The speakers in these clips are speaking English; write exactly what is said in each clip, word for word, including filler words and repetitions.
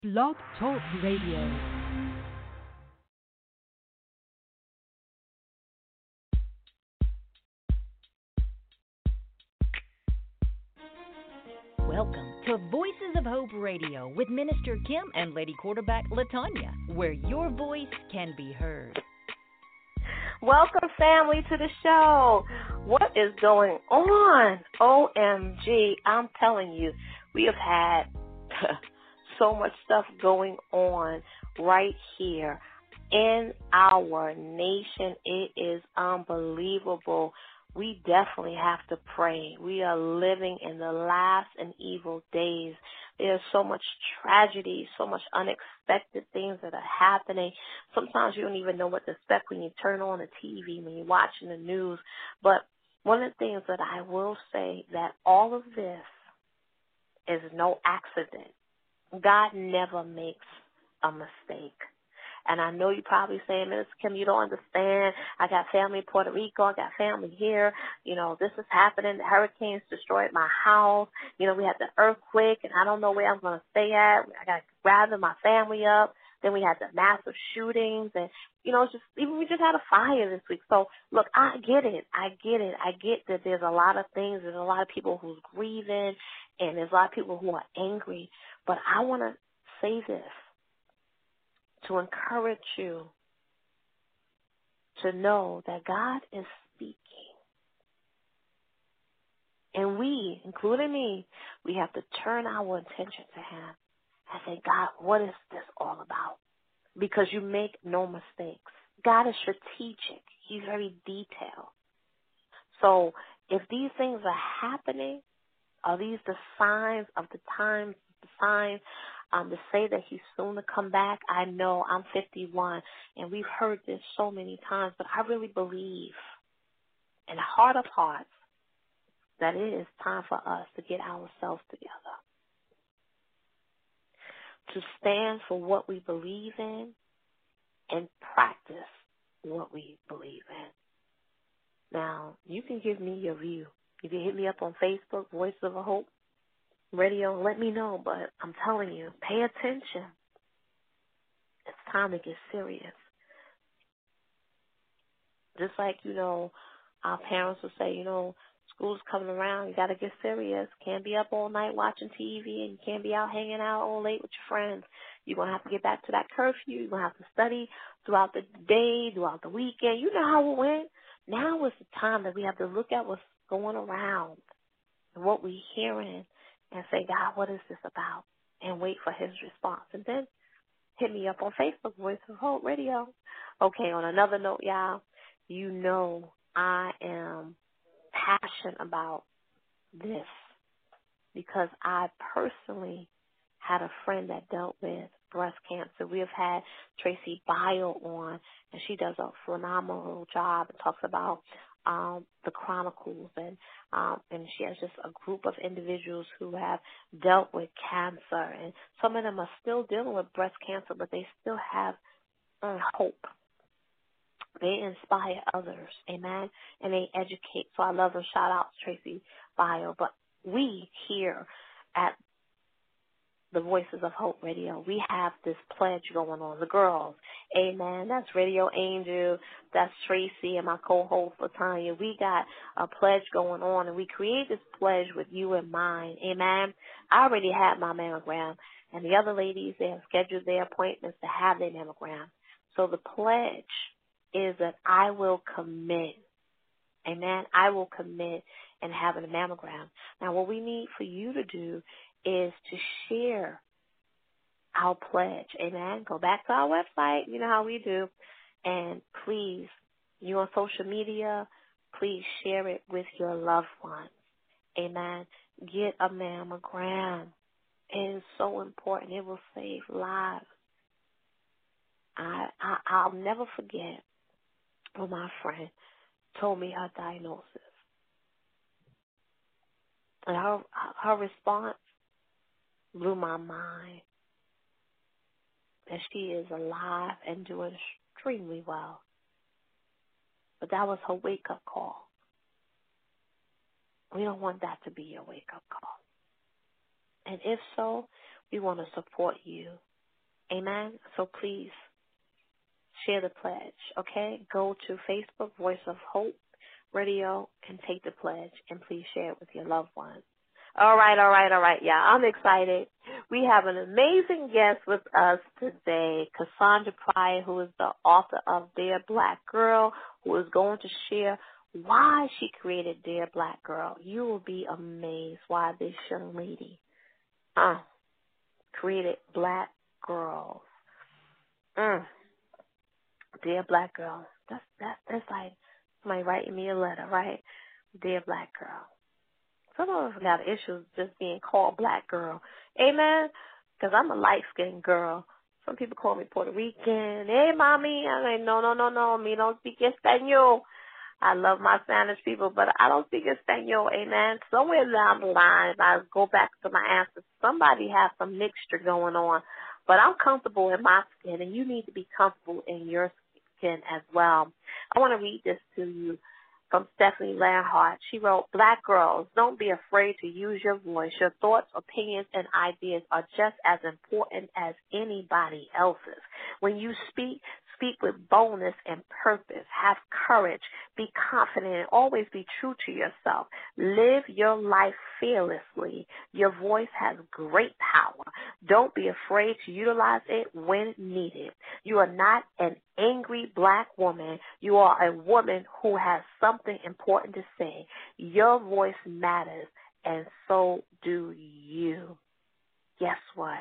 Blog Talk Radio. Welcome to Voices of Hope Radio with Minister Kim and Lady Quarterback Latanya, where your voice can be heard. Welcome, family, to the show. What is going on? O M G, I'm telling you, we have had so much stuff going on right here in our nation. It is unbelievable. We definitely have to pray. We are living in the last and evil days. There's so much tragedy, so much unexpected things that are happening. Sometimes you don't even know what to expect when you turn on the T V, when you're watching the news. But one of the things that I will say, that all of this is no accident. God never makes a mistake. And I know you're probably saying, Miss Kim, you don't understand. I got family in Puerto Rico. I got family here. You know, this is happening. The hurricanes destroyed my house. You know, we had the earthquake, and I don't know where I'm going to stay at. I got to gather my family up. Then we had the massive shootings. And, you know, it's just even we just had a fire this week. So, look, I get it. I get it. I get that there's a lot of things. There's a lot of people who's grieving, and there's a lot of people who are angry. But I want to say this, to encourage you to know that God is speaking. And we, including me, we have to turn our attention to him and say, God, what is this all about? Because you make no mistakes. God is strategic. He's very detailed. So if these things are happening, are these the signs of the times, the signs Um, to say that he's soon to come back? I know I'm fifty-one, and we've heard this so many times, but I really believe in the heart of hearts that it is time for us to get ourselves together, to stand for what we believe in and practice what we believe in. Now, you can give me your view. You can hit me up on Facebook, Voice of a Hope Radio, let me know, but I'm telling you, pay attention. It's time to get serious. Just like, you know, our parents will say, you know, school's coming around, you got to get serious. Can't be up all night watching T V, and you can't be out hanging out all late with your friends. You're going to have to get back to that curfew. You're going to have to study throughout the day, throughout the weekend. You know how it went. Now is the time that we have to look at what's going around and what we're hearing, and say, God, what is this about? And wait for his response. And then hit me up on Facebook, Voice of Hope Radio. Okay, on another note, y'all, you know I am passionate about this because I personally had a friend that dealt with breast cancer. We have had Tracy Bio on, and she does a phenomenal job and talks about um, the chronicles, and um, and she has just a group of individuals who have dealt with cancer, and some of them are still dealing with breast cancer, but they still have uh, hope. They inspire others, amen, and they educate. So I love her. Shout out to Tracy Bio. But we here at the Voices of Hope Radio, we have this pledge going on. The girls, amen. That's Radio Angel. That's Tracy and my co-host, Latanya. We got a pledge going on, and we create this pledge with you in mind, amen. I already had my mammogram, and the other ladies, they have scheduled their appointments to have their mammogram. So the pledge is that I will commit, amen. I will commit in having a mammogram. Now, what we need for you to do is to share our pledge, amen. Go back to our website, you know how we do, and please, you on social media, please share it with your loved ones, amen. Get a mammogram. It is so important. It will save lives. I, I I'll never forget when my friend told me her diagnosis, and her her response blew my mind. And she is alive and doing extremely well. But that was her wake-up call. We don't want that to be your wake-up call. And if so, we want to support you Amen? So please share the pledge, okay? Go to Facebook, Voice of Hope Radio, and take the pledge, and please share it with your loved ones. All right, all right, all right. Yeah, I'm excited. We have an amazing guest with us today, Cassandra Pryor, who is the author of Dear Black Girl, who is going to share why she created Dear Black Girl. You will be amazed why this young lady uh, created Black Girls. Mm. Dear Black Girl. That's, that, that's like somebody writing me a letter, right? Dear Black Girl. Some of us got issues just being called Black Girl. Amen? Because I'm a light-skinned girl. Some people call me Puerto Rican. Hey, mommy. I'm like, no, no, no, no. Me don't speak Espanol. I love my Spanish people, but I don't speak Espanol. Amen? Somewhere down the line, if I go back to my ancestors, somebody has some mixture going on. But I'm comfortable in my skin, and you need to be comfortable in your skin as well. I want to read this to you from Stephanie Lanhart. She wrote, Black girls, don't be afraid to use your voice. Your thoughts, opinions, and ideas are just as important as anybody else's. When you speak, speak with boldness and purpose. Have courage. Be confident and always be true to yourself. Live your life fearlessly. Your voice has great power. Don't be afraid to utilize it when needed. You are not an angry Black woman. You are a woman who has something important to say. Your voice matters, and so do you. Guess what?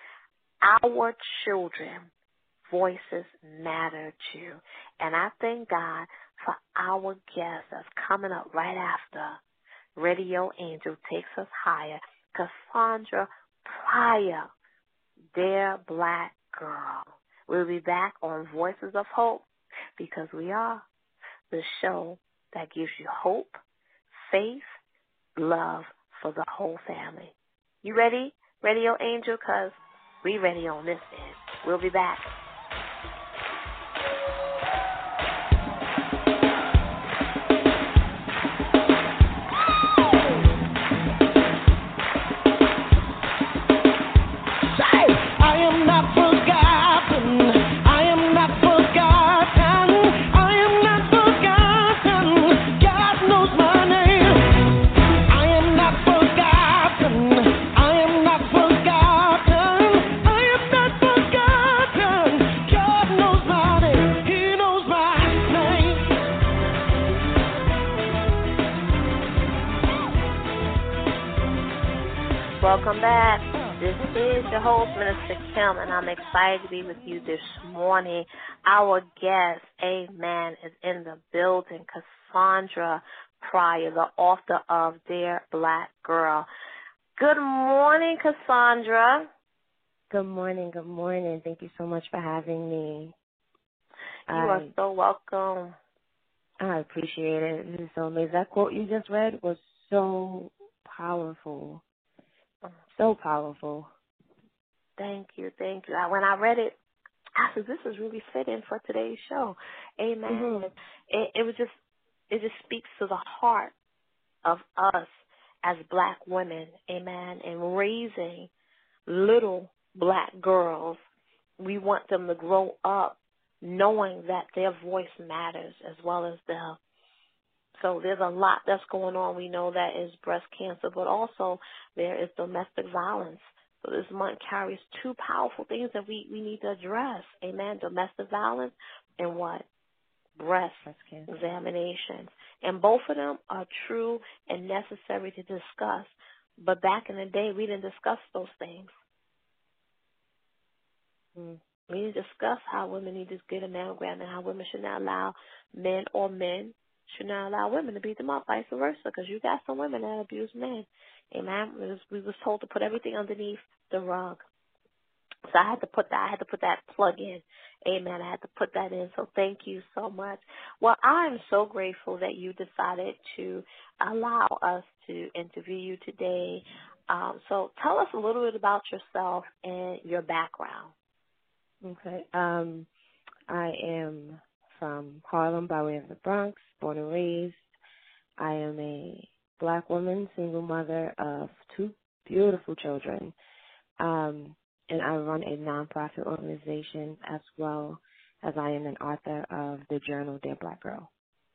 Our children voices matter too. And I thank God for our guest that's coming up right after Radio Angel Takes Us Higher, Cassandra Pryor, Dear Black Girl. We'll be back on Voices of Hope because we are the show that gives you hope, faith, love for the whole family. You ready, Radio Angel? Because we ready on this end. We'll be back. Welcome back. This is your host, Minister Kim, and I'm excited to be with you this morning. Our guest, amen, is in the building, Cassandra Pryor, the author of Dear Black Girl. Good morning, Cassandra. Good morning, good morning. Thank you so much for having me. You I, are so welcome. I appreciate it. This is so amazing. That quote you just read was so powerful. So powerful. Thank you, thank you. I, when I read it, I said, this is really fitting for today's show. Amen. Mm-hmm. It, it was just, it just speaks to the heart of us as Black women, amen, and raising little Black girls. We want them to grow up knowing that their voice matters as well as them. So there's a lot that's going on. We know that is breast cancer, but also there is domestic violence. So this month carries two powerful things that we, we need to address. Amen. Domestic violence and what? Breast, breast cancer examinations. And both of them are true and necessary to discuss. But back in the day, we didn't discuss those things. Mm. We didn't discuss how women need to get a mammogram and how women should not allow men or men should not allow women to beat them up, vice versa, because you got some women that abuse men. Amen. We was, we was told to put everything underneath the rug. So I had to put that. I had to put that plug in. Amen. I had to put that in. So thank you so much. Well, I'm so grateful that you decided to allow us to interview you today. Um, so tell us a little bit about yourself and your background. Okay. Um, I am from Harlem by way of the Bronx, born and raised. I am a Black woman, single mother of two beautiful children. Um, and I run a nonprofit organization as well as I am an author of the journal Dear Black Girl.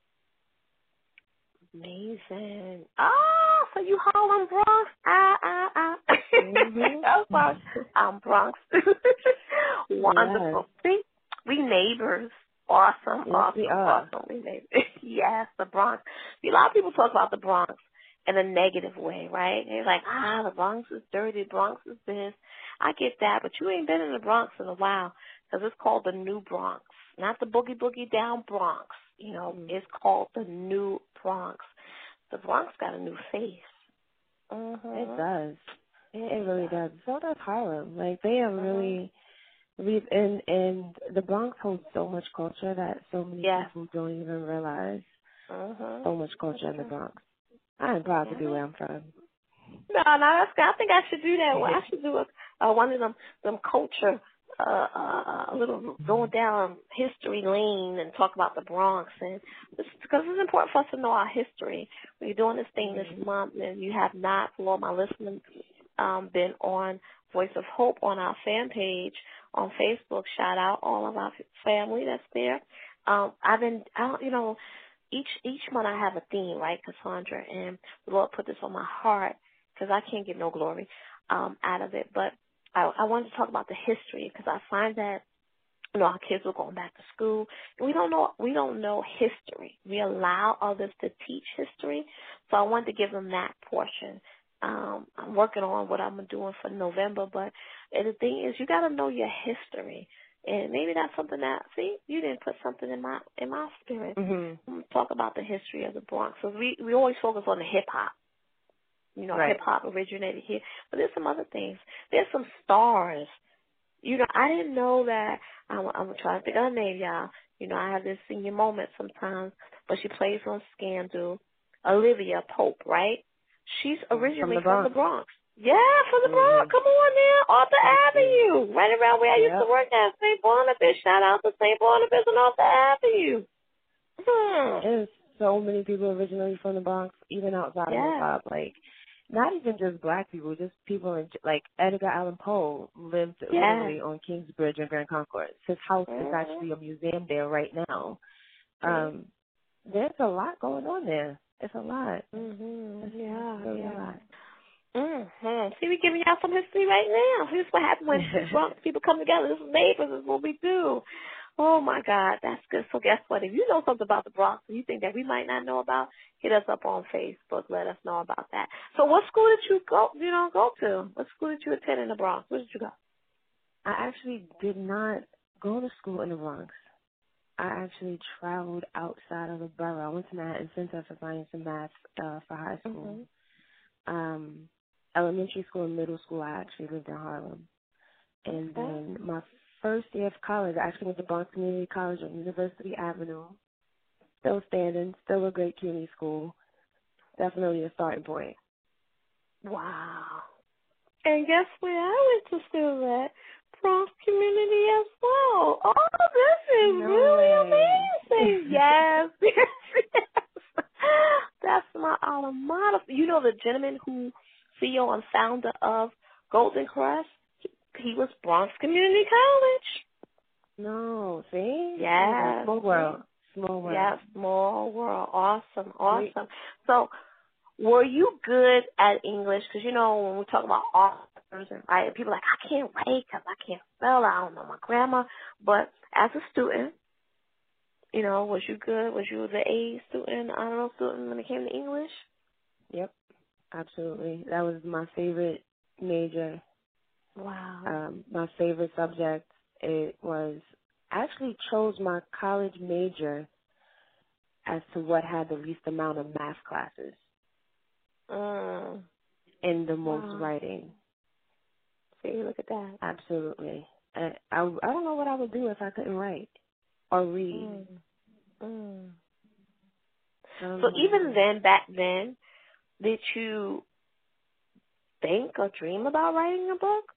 Amazing. Oh, so you Harlem Bronx? Ah, ah, ah. Mm-hmm. That's why I'm Bronx. Wonderful. Yes. See, we neighbors. Awesome, Yes, awesome, we are. awesome. We neighbors. Yes, the Bronx. See, a lot of people talk about the Bronx in a negative way, right? They're like, ah, the Bronx is dirty, the Bronx is this. I get that, but you ain't been in the Bronx in a while because it's called the New Bronx, not the boogie boogie down Bronx. You know, mm. It's called the New Bronx. The Bronx got a new face. Mm-hmm. It does. It, it really does. So does Harlem. Like, they are mm-hmm. really, really, and, and the Bronx holds so much culture that so many yes. people don't even realize mm-hmm. so much culture mm-hmm. in the Bronx. I'm proud yeah. to be where I'm from. No, no, that's good. I think I should do that. Well, I should do a, uh, one of them, them culture, uh, uh, a little going down history lane and talk about the Bronx, and because it's important for us to know our history. We're doing this thing this month, and you have not, for all my listeners, um, been on Voice of Hope on our fan page on Facebook. Shout out all of our family that's there. Um, I've been, I don't, you know. Each each month I have a theme, right, Cassandra, and the Lord put this on my heart because I can't get no glory um, out of it. But I, I wanted to talk about the history because I find that, you know, our kids are going back to school and we don't know we don't know history. We allow others to teach history, so I wanted to give them that portion. Um, I'm working on what I'm doing for November, but the thing is, you got to know your history. And maybe that's something that, see, you didn't put something in my in my spirit. Mm-hmm. Talk about the history of the Bronx. So we, we always focus on the hip-hop. You know, right. Hip-hop originated here. But there's some other things. There's some stars. You know, I didn't know that. I'm, I'm trying to think of her name, y'all. You know, I have this senior moment sometimes, but she plays on Scandal. Olivia Pope, right? She's originally from the Bronx. From the Bronx. Yeah, from the Bronx. Mm-hmm. Come on now. Arthur Avenue. Right around where I used yep. to work at Saint Barnabas. Shout out to Saint Barnabas and Arthur Avenue. Hmm. There's so many people originally from the Bronx, even outside yeah. of hip-hop. Like, not even just black people, just people in, like, Edgar Allan Poe lived yeah. literally on Kingsbridge and Grand Concourse. His house mm-hmm. is actually a museum there right now. Mm-hmm. Um, there's a lot going on there. It's a lot. Mm-hmm. It's yeah, really yeah. a lot. Mm-hmm. See, we're giving y'all some history right now. Here's what happens when Bronx people come together. This is neighbors. This is what we do. Oh, my God. That's good. So guess what? If you know something about the Bronx and you think that we might not know about, hit us up on Facebook. Let us know about that. So what school did you go, you know, go to? What school did you attend in the Bronx? Where did you go? I actually did not go to school in the Bronx. I actually traveled outside of the borough. I went to Manhattan Center for Science and Math uh, for high school. Mm-hmm. Um, elementary school and middle school, I actually lived in Harlem. And okay. then my first year of college, I actually went to Bronx Community College on University Avenue. Still standing, still a great community school. Definitely a starting point. Wow. And guess where I went to school at? Bronx Community as well. Oh, this is no really way. Amazing. Yes, yes, yes. That's my alma mater. You know the gentleman who C E O and founder of Golden Crest? He was Bronx Community College. No, see? Yeah. Small world. Small world. Yeah, small world. Awesome, awesome. Great. So, were you good at English? Because, you know, when we talk about authors, and right, people are like, I can't wait because I can't spell. I don't know my grammar. But as a student, you know, was you good? Was you the A student, honor student when it came to English? Yep, absolutely. That was my favorite major. Wow. Um, my favorite subject, it was, I actually chose my college major as to what had the least amount of math classes. Mm. And the most wow. writing. See, look at that. Absolutely. I, I, I don't know what I would do if I couldn't write or read. Mm. Mm. Um, so even then, back then, did you think or dream about writing a book?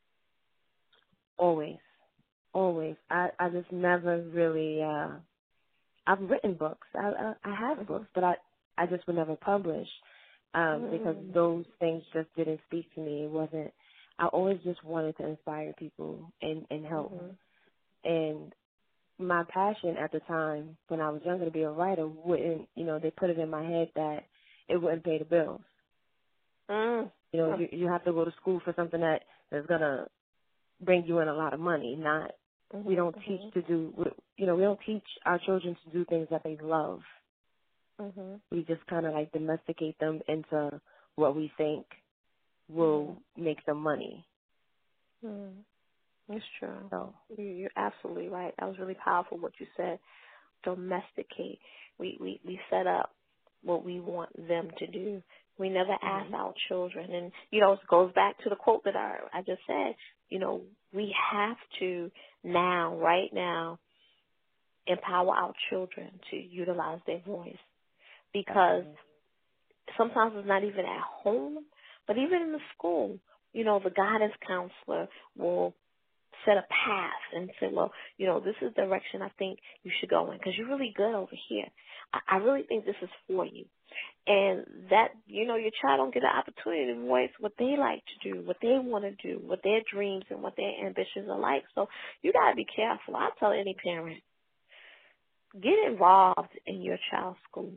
Always. Always. I, I just never really, uh, I've written books. I, I, I have mm-hmm. books, but I, I just would never publish. Um, mm. because those things just didn't speak to me. It wasn't, I always just wanted to inspire people and, and help. Mm-hmm. And my passion at the time when I was younger to be a writer wouldn't, you know, they put it in my head that it wouldn't pay the bills. Mm. You know, you, you have to go to school for something that is going to bring you in a lot of money, not, Mm-hmm. we don't Mm-hmm. teach to do, you know, we don't teach our children to do things that they love. Mm-hmm. We just kind of like domesticate them into what we think will mm-hmm. make them money. Mm. It's true. So You- You're absolutely right. That was really powerful what you said. Domesticate. We, we, we set up what we want them to do. We never ask mm-hmm. our children. And, you know, it goes back to the quote that I, I just said. You know, we have to now, right now, empower our children to utilize their voice. Because mm-hmm. sometimes it's not even at home, but even in the school, you know, the guidance counselor will set a path and say, well, you know, this is the direction I think you should go in because you're really good over here. I, I really think this is for you. And that, you know, your child don't get an opportunity to voice what they like to do, what they want to do, what their dreams and what their ambitions are like. So you got to be careful. I tell any parent, get involved in your child's school.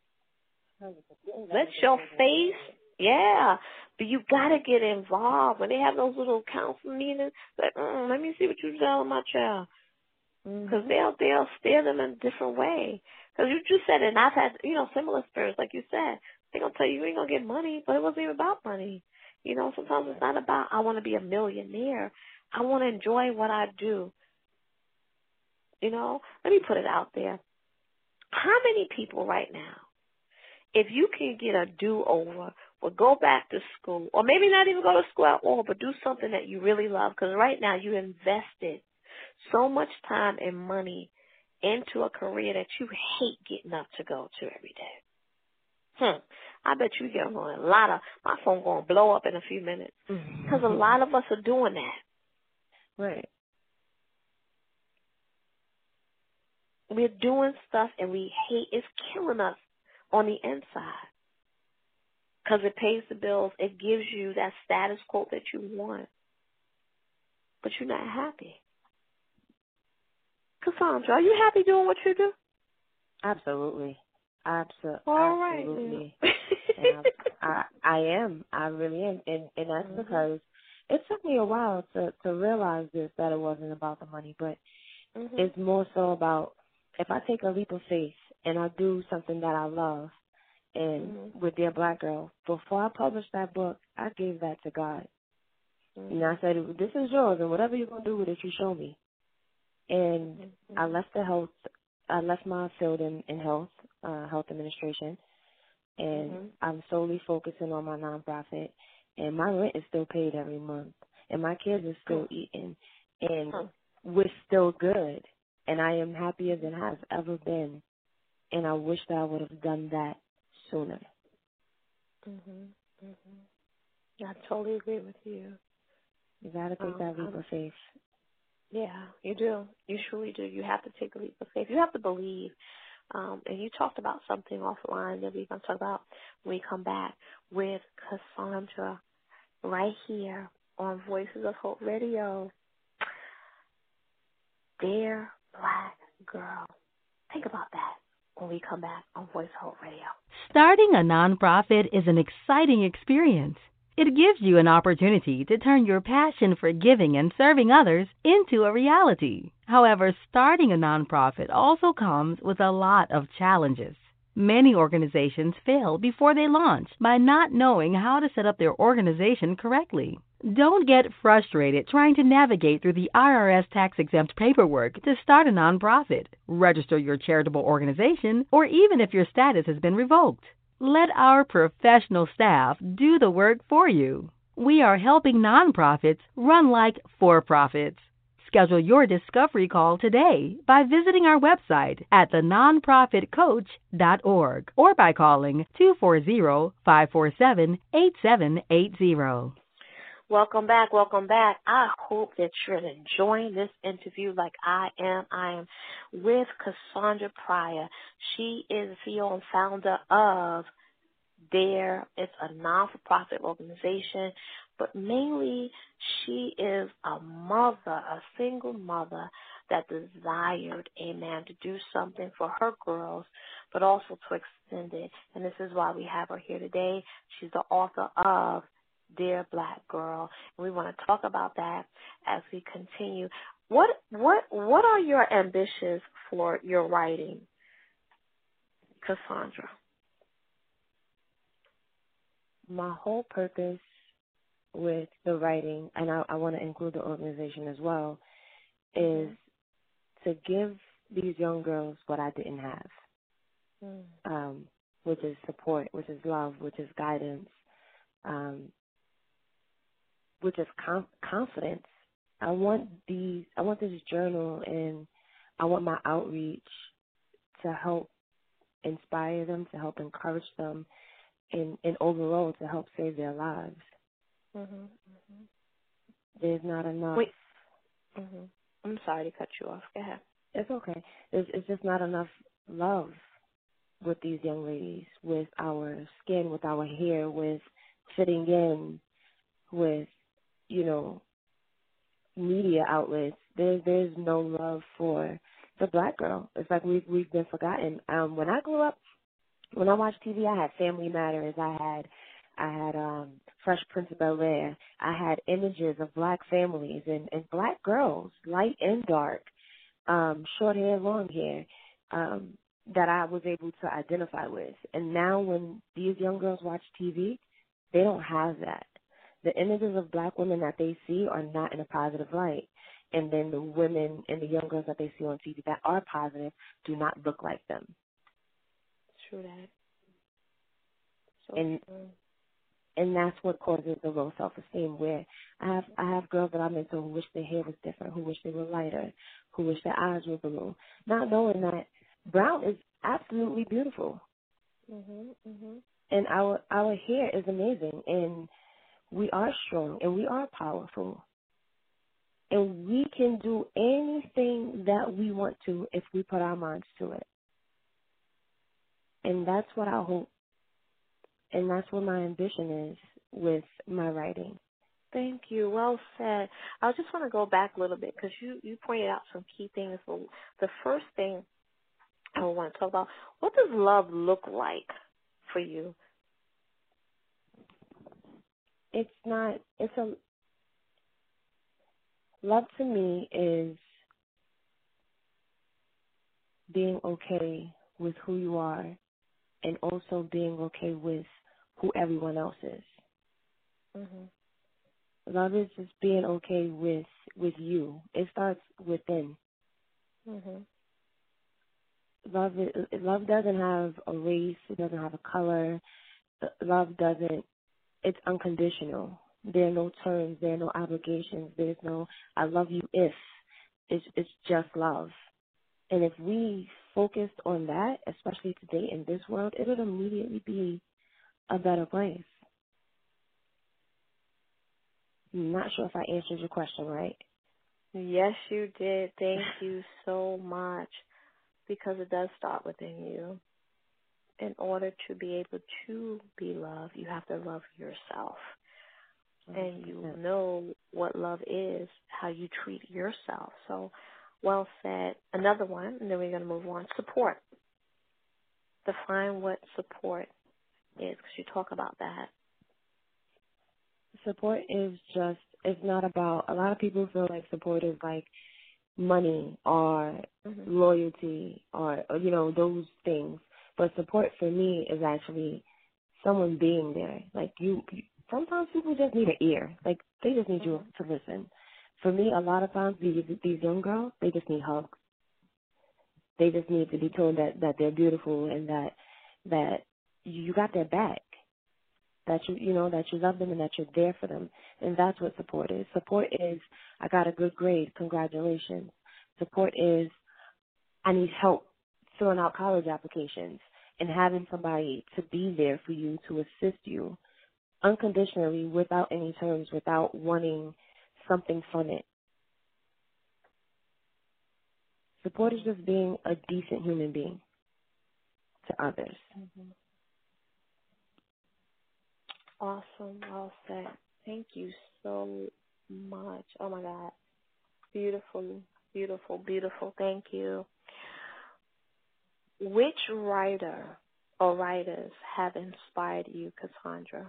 Let your face, yeah, but you got to get involved. When they have those little counseling meetings, like, mm, let me see what you're telling my child. Because mm-hmm. they'll, they'll steer them in a different way. Because you just said it, and I've had, you know, similar experience, like you said. They're going to tell you, you ain't going to get money, but it wasn't even about money. You know, sometimes it's not about, I want to be a millionaire. I want to enjoy what I do. You know, let me put it out there. How many people right now, if you can get a do-over or go back to school, or maybe not even go to school at all, but do something that you really love, because right now you invested so much time and money into a career that you hate getting up to go to every day. Hmm. I bet you get on a lot of, my phone going to blow up in a few minutes, because a lot of us are doing that. Right. We're doing stuff and we hate, it's killing us on the inside. Because it pays the bills. It gives you that status quo that you want. But you're not happy. Cassandra, are you happy doing what you do? Absolutely. Absol- All right. Absolutely. and I, I, I am. I really am. And, and that's mm-hmm. because it took me a while to, to realize this, that it wasn't about the money. But mm-hmm. it's more so about if I take a leap of faith and I do something that I love, and mm-hmm. with Dear Black Girl, before I published that book, I gave that to God. Mm-hmm. And I said, this is yours, and whatever you're going to do with it, you show me. And mm-hmm. I left the health, I left my field in, in health, uh, health administration, and mm-hmm. I'm solely focusing on my nonprofit, and my rent is still paid every month, and my kids are still mm-hmm. eating, and mm-hmm. we're still good, and I am happier than I've ever been, and I wish that I would have done that sooner. Mhm. Mhm. I totally agree with you. You got to take um, that leap um, of faith. Yeah, you do. You truly do. You have to take a leap of faith. You have to believe. Um, and you talked about something offline that we're going to talk about when we come back with Cassandra right here on Voices of Hope Radio. Dear Black Girl. Think about that when we come back on Voice of Hope Radio. Starting a nonprofit is an exciting experience. It gives you an opportunity to turn your passion for giving and serving others into a reality. However, starting a nonprofit also comes with a lot of challenges. Many organizations fail before they launch by not knowing how to set up their organization correctly. Don't get frustrated trying to navigate through the I R S tax-exempt paperwork to start a nonprofit, register your charitable organization, or even if your status has been revoked. Let our professional staff do the work for you. We are helping nonprofits run like for-profits. Schedule your discovery call today by visiting our website at the nonprofit coach dot org or by calling two four zero, five four seven, eight seven eight zero. Welcome back, welcome back. I hope that you're enjoying this interview like I am. I am with Cassandra Pryor. She is the C E O and founder of Dare. It's a non-for-profit organization but mainly she is a mother, a single mother that desired, amen, to do something for her girls, but also to extend it. And this is why we have her here today. She's the author of Dear Black Girl. And we want to talk about that as we continue. What what what are your ambitions for your writing, Cassandra? My whole purpose with the writing, and I, I want to include the organization as well, is mm-hmm. to give these young girls what I didn't have, mm. um, which is support, which is love, which is guidance, um, which is com- confidence. I want these. I want this journal, and I want my outreach to help inspire them, to help encourage them, and, and overall to help save their lives. Mm-hmm, mm-hmm. There's not enough. Wait. Mm-hmm. I'm sorry to cut you off. Go ahead. It's okay. There's, it's just not enough love with these young ladies, with our skin, with our hair, with fitting in, with, you know, media outlets. There's there's no love for the black girl. It's like we've we've been forgotten. Um, when I grew up, when I watched T V, I had Family Matters. I had I had um, Fresh Prince of Bel-Air. I had images of black families and, and black girls, light and dark, um, short hair, long hair, um, that I was able to identify with. And now when these young girls watch T V, they don't have that. The images of black women that they see are not in a positive light. And then the women and the young girls that they see on T V that are positive do not look like them. True that. So and true. And that's what causes the low self-esteem, where I have I have girls that I'm into who wish their hair was different, who wish they were lighter, who wish their eyes were blue, not knowing that brown is absolutely beautiful. Mhm, mhm. And our our hair is amazing, and we are strong, and we are powerful. And we can do anything that we want to if we put our minds to it. And that's what I hope. And that's what my ambition is with my writing. Thank you. Well said. I just want to go back a little bit because you, you pointed out some key things. So the first thing I want to talk about, what does love look like for you? It's not, it's a, love to me is being okay with who you are and also being okay with who everyone else is. Mm-hmm. Love is just being okay with with you. It starts within. Mm-hmm. Love is, love doesn't have a race. It doesn't have a color. Love doesn't. It's unconditional. There are no terms. There are no obligations. There's no "I love you" if. It's it's just love. And if we focused on that, especially today in this world, it would immediately be a better place. I'm not sure if I answered your question right. Yes, you did. Thank you so much, because it does start within you. In order to be able to be loved, you have to love yourself. And you know what love is, how you treat yourself. So, well said. Another one, and then we're going to move on. Support. Define what support is, because you talk about that. Support is just, it's not about, a lot of people feel like support is like money or mm-hmm. loyalty or, or, you know, those things. But support for me is actually someone being there. Like you, you sometimes people just need an ear. Like they just need mm-hmm. you to listen. For me, a lot of times these, these young girls, they just need hugs. They just need to be told that, that they're beautiful and that, that you got their back. That you, you know, that you love them and that you're there for them. And that's what support is. Support is, I got a good grade, congratulations. Support is, I need help filling out college applications and having somebody to be there for you, to assist you unconditionally, without any terms, without wanting something from it. Support is just being a decent human being to others. Mm-hmm. Awesome. Well said. Thank you so much. Oh, my God. Beautiful, beautiful, beautiful. Thank you. Which writer or writers have inspired you, Cassandra?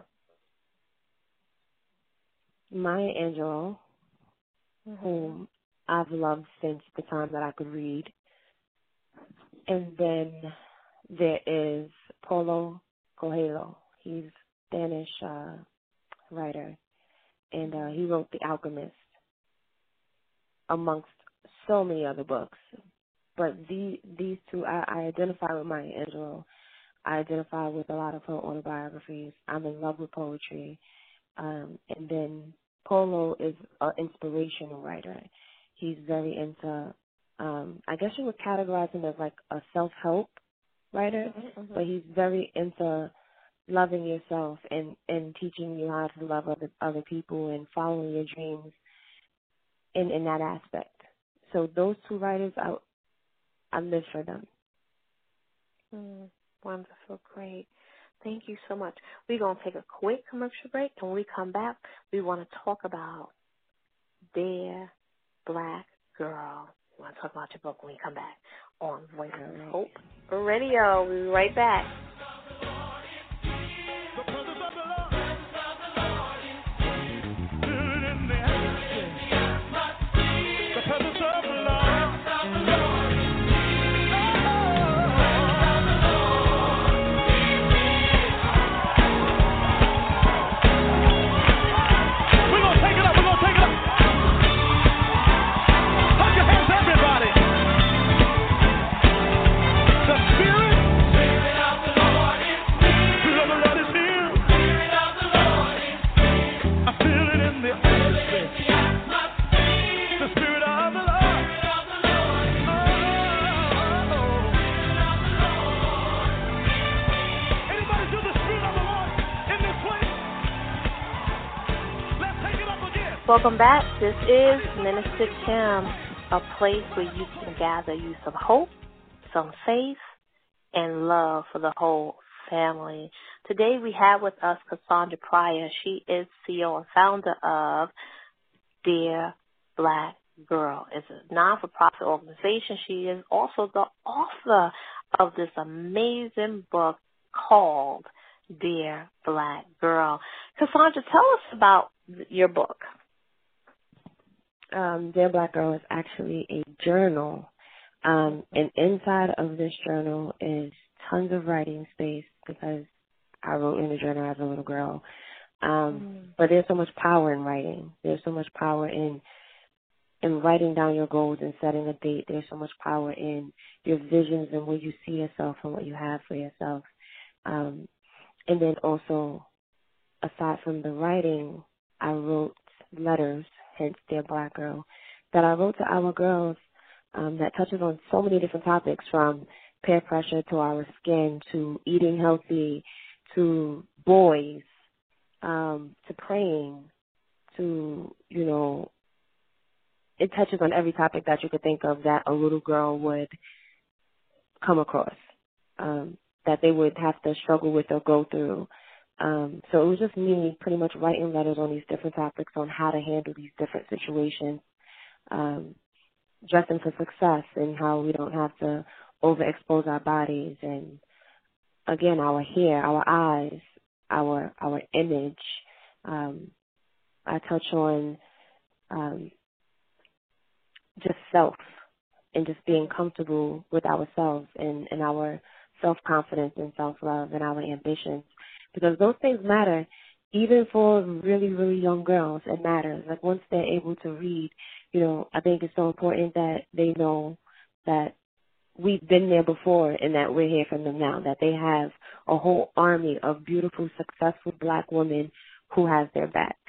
Maya Angelou, mm-hmm. whom I've loved since the time that I could read. And then there is Paulo Coelho. He's a Spanish uh, writer, and uh, he wrote The Alchemist, amongst so many other books. But the, these two, I, I identify with Maya Angelou. I identify with a lot of her autobiographies. I'm in love with poetry. Um, and then Paulo is an inspirational writer. He's very into, um, I guess you would categorize him as like a self-help writer, mm-hmm, mm-hmm. but he's very into loving yourself and, and teaching you how to love other other people and following your dreams in, in that aspect. So those two writers, I, I live for them. Mm, wonderful, great. Thank you so much. We're going to take a quick commercial break, and when we come back, we want to talk about Dear Black Girl. We want to talk about your book when we come back on Voice of Hope Radio. We'll be right back. Welcome back. This is Minister Kim, a place where you can gather you some hope, some faith, and love for the whole family. Today we have with us Cassandra Pryor. She is C E O and founder of Dear Black Girl. It's a non-for-profit organization. She is also the author of this amazing book called Dear Black Girl. Cassandra, tell us about your book. Um, Dear Black Girl is actually a journal, um, and inside of this journal is tons of writing space because I wrote in the journal as a little girl. Um, mm. But there's so much power in writing. There's so much power in in writing down your goals and setting a date. There's so much power in your visions and where you see yourself and what you have for yourself. Um, and then also, aside from the writing, I wrote letters, hence Dear Black Girl, that I wrote to our girls um, that touches on so many different topics, from peer pressure to our skin to eating healthy to boys um, to praying to, you know, it touches on every topic that you could think of that a little girl would come across, um, that they would have to struggle with or go through. Um, so it was just me pretty much writing letters on these different topics on how to handle these different situations, um, dressing for success and how we don't have to overexpose our bodies and, again, our hair, our eyes, our our image. Um, I touch on um, just self and just being comfortable with ourselves and, and our self-confidence and self-love and our ambitions. Because those things matter, even for really, really young girls. It matters. Like, once they're able to read, you know, I think it's so important that they know that we've been there before and that we're here for them now, that they have a whole army of beautiful, successful black women who has their back.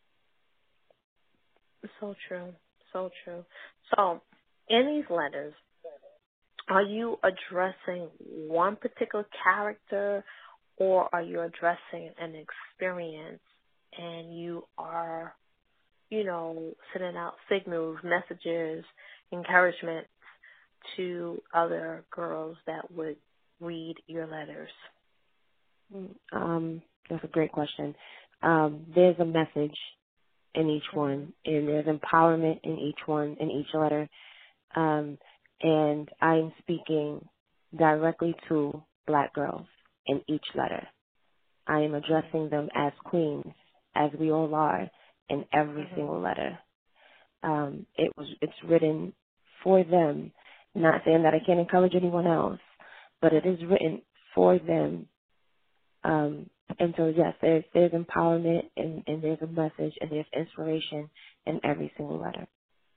So true. So true. So, in these letters, are you addressing one particular character, or are you addressing an experience and you are, you know, sending out signals, messages, encouragement to other girls that would read your letters? Um, that's a great question. um, there's a message in each Mm-hmm. one, and there's empowerment in each one, in each letter. Um, and I'm speaking directly to Black girls in each letter. I am addressing them as queens, as we all are, in every Mm-hmm. single letter. Um, it was it's written for them. Not saying that I can't encourage anyone else, but it is written for them. Um, and so yes, there's there's empowerment and, and there's a message and there's inspiration in every single letter.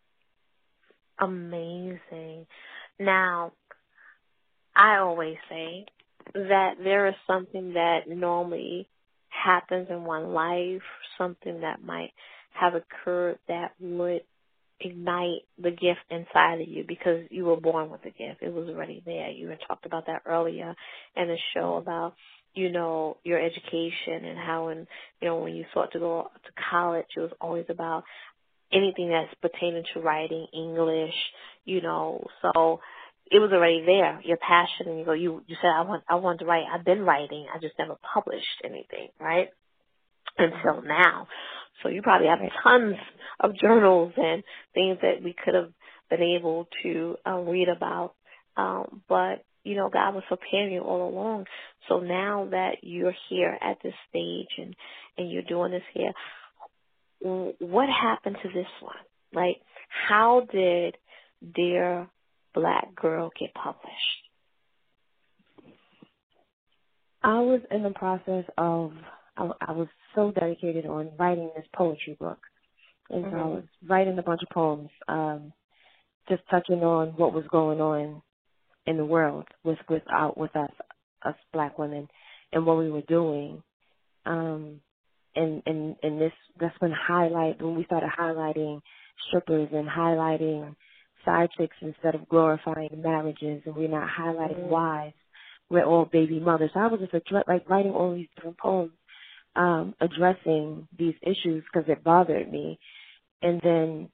Amazing. Now, I always say that there is something that normally happens in one life, something that might have occurred that would ignite the gift inside of you because you were born with the gift. It was already there. You had talked about that earlier in the show about, you know, your education and how, in, you know, when you thought to go to college, it was always about anything that's pertaining to writing, English, you know, so it was already there. Your passion, and you go, you, you said, I want, I want to write. I've been writing. I just never published anything, right? Until now. So you probably have tons of journals and things that we could have been able to uh, read about. Um, but, you know, God was preparing you all along. So now that you're here at this stage and, and you're doing this here, what happened to this one? Like, how did Dear Black Girl get published? I was in the process of, I, I was so dedicated on writing this poetry book. And so Mm-hmm. I was writing a bunch of poems, um, just touching on what was going on in the world with, with, out with us, us Black women and what we were doing. Um, and, and, and this, that's when highlight, when we started highlighting strippers and highlighting side chicks instead of glorifying marriages, and we're not highlighting Mm-hmm. wives. We're all baby mothers. So I was just address, like writing all these different poems, um, addressing these issues because it bothered me. And then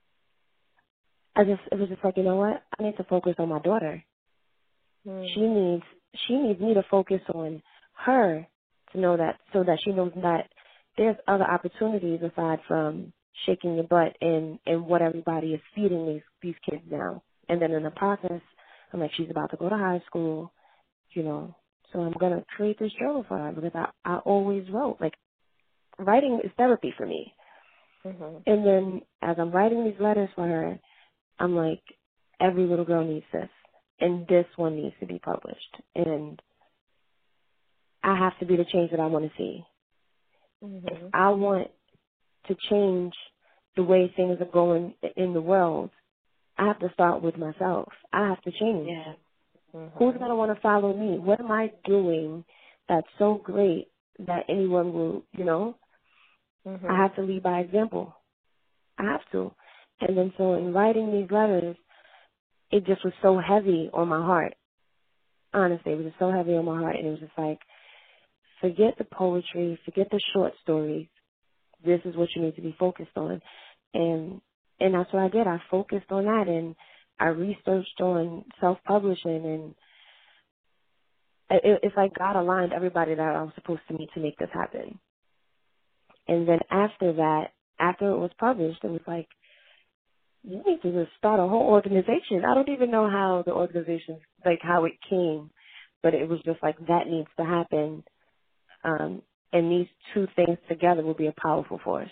I just, it was just like, you know what? I need to focus on my daughter. Mm-hmm. She needs, she needs me to focus on her to know that, so that she knows that there's other opportunities aside from shaking your butt and, and what everybody is feeding these, these kids now. And then in the process, I'm like, she's about to go to high school, you know, so I'm going to create this journal for her because I, I always wrote. Like, writing is therapy for me. Mm-hmm. And then as I'm writing these letters for her, I'm like, every little girl needs this, and this one needs to be published. And I have to be the change that I want to see. Mm-hmm. If I want to change the way things are going in the world, I have to start with myself. I have to change. Yeah. Mm-hmm. Who's going to want to follow me? What am I doing that's so great that anyone will, you know? Mm-hmm. I have to lead by example. I have to. And then so in writing these letters, it just was so heavy on my heart. Honestly, it was just so heavy on my heart. And it was just like, forget the poetry, forget the short stories. This is what you need to be focused on. And and that's what I did. I focused on that, and I researched on self-publishing, and it, it's like God aligned everybody that I was supposed to meet to make this happen. And then after that, after it was published, it was like, you need to just start a whole organization. I don't even know how the organization, like how it came, but it was just like, that needs to happen. Um, and these two things together will be a powerful force.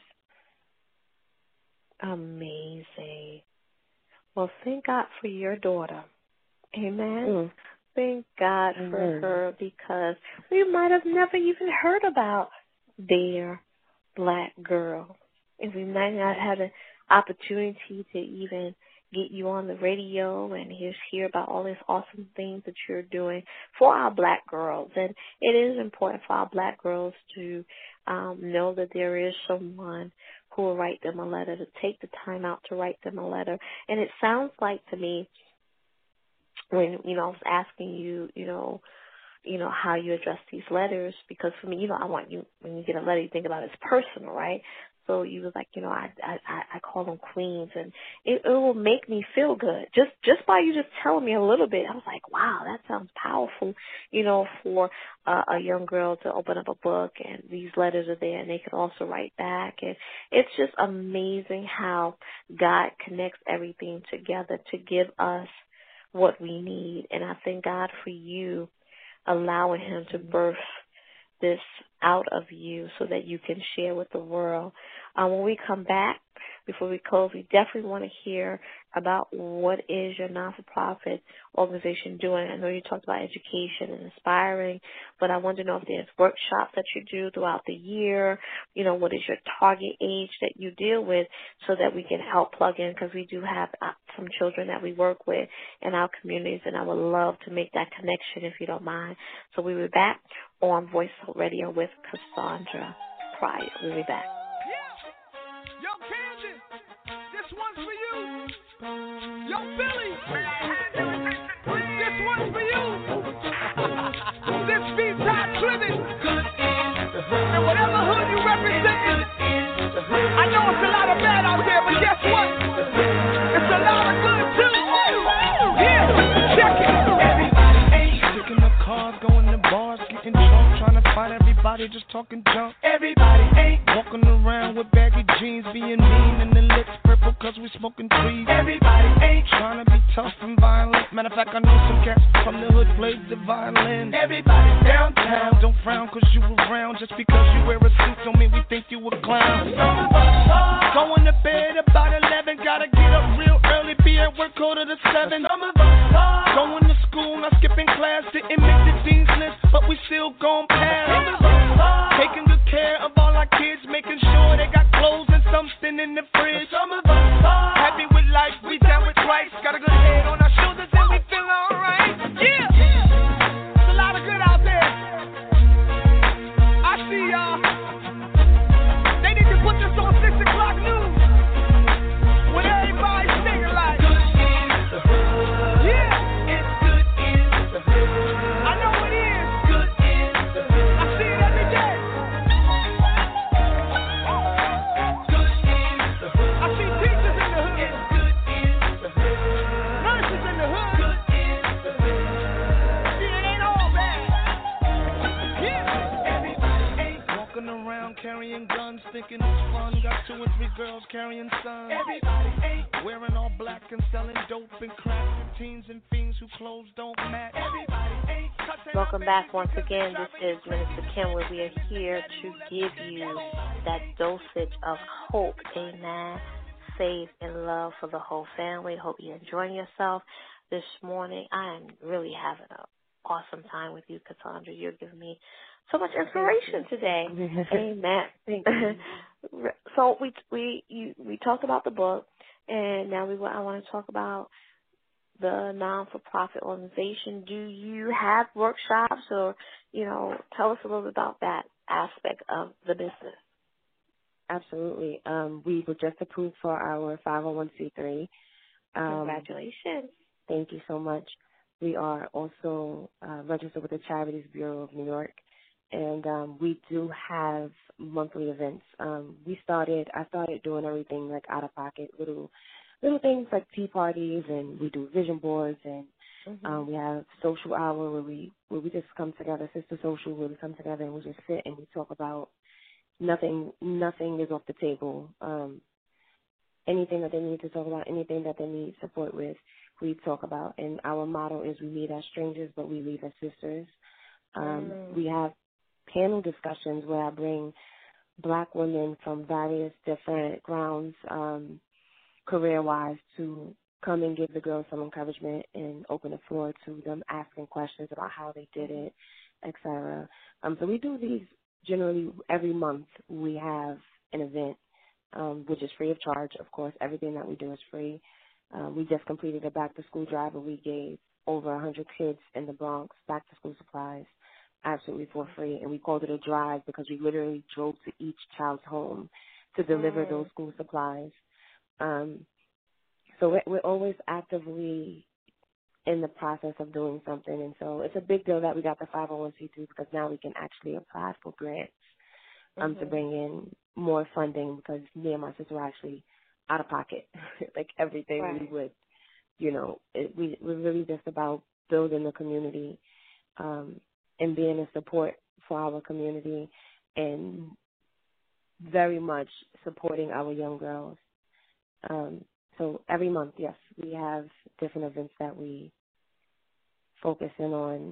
Amazing. Well, thank God for your daughter. Amen. Mm. Thank God Amen. for her, because we might have never even heard about Dear Black Girl. And we might not have an opportunity to even get you on the radio and just hear about all these awesome things that you're doing for our Black girls. And it is important for our Black girls to um, know that there is someone who will write them a letter, to take the time out to write them a letter. And it sounds like to me, when, you know, I was asking you, you know, you know, how you address these letters, because for me, you know, I want you, when you get a letter, you think about it as personal, right? also you was like, you know, I I I call them queens, and it, it will make me feel good just just by you just telling me a little bit. I was like, wow, that sounds powerful, you know, for uh, a young girl to open up a book and these letters are there, and they can also write back, and it's just amazing how God connects everything together to give us what we need. And I thank God for you allowing Him to birth this out of you so that you can share with the world. Um, when we come back, before we close, we definitely want to hear about what is your non-for-profit organization doing. I know you talked about education and inspiring, but I want to know if there's workshops that you do throughout the year. You know, what is your target age that you deal with so that we can help plug in, because we do have uh, some children that we work with in our communities, and I would love to make that connection if you don't mind. So we'll be back on Voice Radio with Cassandra Pryor. We'll be back. Yo, Candy, this one's for you. Yo, Billy, this one's for you. This beat's hot living. And whatever hood you represent, I know it's a lot of bad out there, but guess what? It's a lot of good too. Yeah, check it. Everybody ain't taking the cars, going to bars, getting drunk, trying to find everybody just talking junk. Everybody ain't walking around with baggy jeans, being mean, and the lips purple cause we smoking trees. Everybody ain't trying to be tough and violent. Matter of fact, I know some cats from the hood plays the violin. Everybody downtown, don't frown cause you around. Just because you wear a suit don't mean we think you a clown. Going to bed about eleven, gotta get up real early, be at work quarter to seven. Going to school, not skipping class, didn't make the dean's list, but we still gon' pass. Taking good care of all our kids, making sure they got clothes and something in the fridge. Some of us happy with life, we down with Christ. Got a good head on our shoulders and we feel alright. Yeah, it's a lot of good out there. I see y'all. They need to put this on six o'clock news when everybody's singing like, yeah, it's good in the hood. I know it is. Good in the hood. I see it every day. Good in the hood. I see teachers in the hood. It's good in the hood. Nurses in the hood. Good in the hood. See, it ain't all bad. Yeah. Everybody ain't walking around carrying guns, thinking it's fun. Got two or three girls carrying sons. Everybody ain't wearing all black and selling dope and crack to teens and fiends who clothes don't match. Everybody ain't. Welcome back once again. This is Minister Kim, where we are here to give you that dosage of hope. Amen. Faith and love for the whole family. Hope you're enjoying yourself this morning. I am really having an awesome time with you, Cassandra. You're giving me so much inspiration today. Amen. Thank you. So we we you, we talked about the book, and now we I want to talk about the non-for-profit organization. Do you have workshops, or, you know, tell us a little bit about that aspect of the business? Absolutely. Um, we were just approved for our five oh one c three. Um, Congratulations. Thank you so much. We are also uh, registered with the Charities Bureau of New York, and um, we do have monthly events. Um, we started, I started doing everything like out of pocket, little little things like tea parties, and we do vision boards, and mm-hmm. um, we have social hour where we where we just come together, sister social, where we come together and we just sit and we talk about nothing. Nothing is off the table. Um, anything that they need to talk about, anything that they need support with, we talk about. And our motto is we meet as strangers, but we leave as sisters. Um, mm. We have panel discussions where I bring Black women from various different grounds, um, career-wise, to come and give the girls some encouragement and open the floor to them asking questions about how they did it, et cetera. Um, so we do these generally every month. We have an event, um, which is free of charge, of course. Everything that we do is free. Uh, we just completed a back-to-school drive where we gave over one hundred kids in the Bronx back-to-school supplies absolutely for free. And we called it a drive because we literally drove to each child's home to deliver mm. those school supplies. Um, so we're, we're always actively in the process of doing something. And so it's a big deal that we got the five oh one c three because now we can actually apply for grants. um, mm-hmm. to bring in more funding because me and my sister were actually out of pocket. Like everything right. we would, you know, it, we we're really just about building the community um, and being a support for our community and very much supporting our young girls. Um, so every month, yes, we have different events that we focus in on.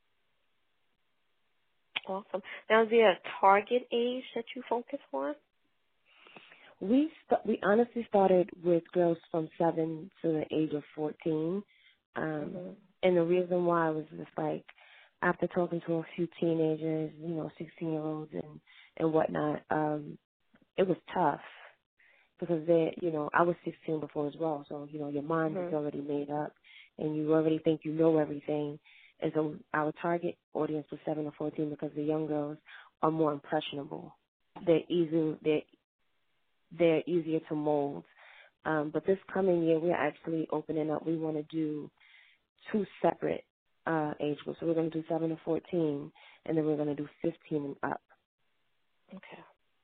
Awesome. Now, is there a target age that you focus on? We st- we honestly started with girls from seven to the age of fourteen, um, Mm-hmm. and the reason why was just like after talking to a few teenagers, you know, sixteen year olds and and whatnot, um, it was tough because they, you know, I was sixteen before as well, so you know your mind Mm-hmm. is already made up and you already think you know everything, and so our target audience was seven to fourteen because the young girls are more impressionable. They're easy. They're they're easier to mold. Um, but this coming year, we're actually opening up. We want to do two separate uh, age groups. So we're going to do seven to fourteen, and then we're going to do fifteen and up. Okay.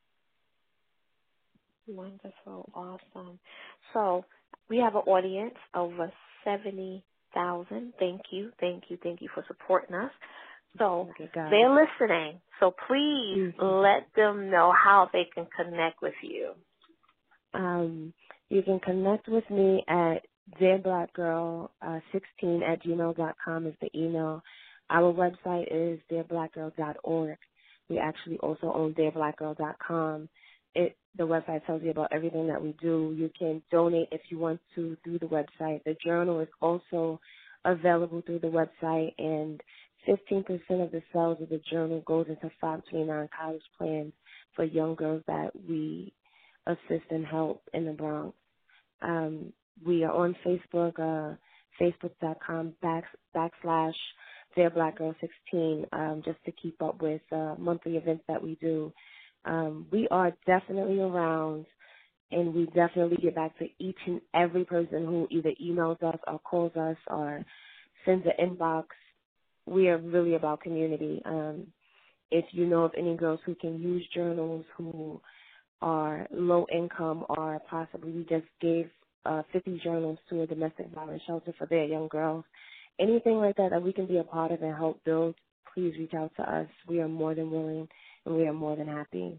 Wonderful. Awesome. So we have an audience over seventy thousand. Thank you. Thank you. Thank you for supporting us. So Okay, got they're it. listening. So please Mm-hmm. let them know how they can connect with you. Um, you can connect with me at dearblackgirl sixteen at gmail dot com is the email. Our website is dear black girl dot org. We actually also own dear black girl dot com. It the website tells you about everything that we do. You can donate if you want to through the website. The journal is also available through the website, and fifteen percent of the sales of the journal goes into five twenty-nine college plans for young girls that we assist and help in the Bronx. Um, we are on Facebook, uh, facebook.com back, backslash Dear Black Girl sixteen, um, just to keep up with uh, monthly events that we do. Um, we are definitely around, and we definitely get back to each and every person who either emails us or calls us or sends an inbox. We are really about community. Um, if you know of any girls who can use journals, who are low income, or possibly we just gave uh, fifty journals to a domestic violence shelter for their young girls, anything like that that we can be a part of and help build, please reach out to us. We are more than willing and we are more than happy.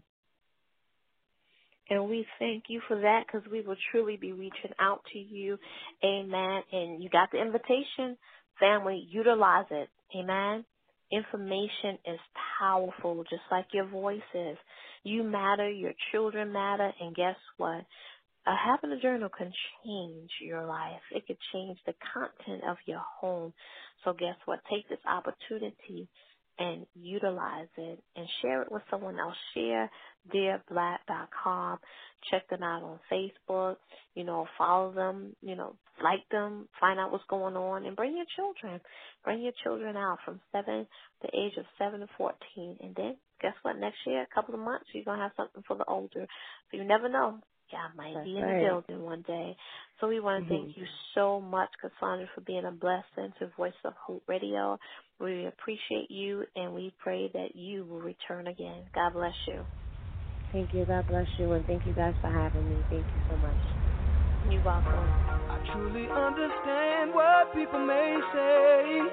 And we thank you for that because we will truly be reaching out to you. Amen. And you got the invitation. Family, utilize it. Amen. Information is powerful, just like your voice is. You matter, your children matter, and guess what? Uh, having a journal can change your life. It could change the content of your home. So guess what? Take this opportunity and utilize it and share it with someone else. Share dear black dot com. Check them out on Facebook. You know, follow them, you know, like them, find out what's going on, and bring your children. Bring your children out from seven, the age of seven to fourteen. And then guess what? Next year, a couple of months, you're going to have something for the older. So you never know. Yeah, I might That's be in right. the building one day. So we want to Mm-hmm. thank you so much, Cassandra, for being a blessing to Voice of Hope Radio. We appreciate you, and we pray that you will return again. God bless you. Thank you. God bless you, and thank you guys for having me. Thank you so much. You're welcome. I truly understand what people may say.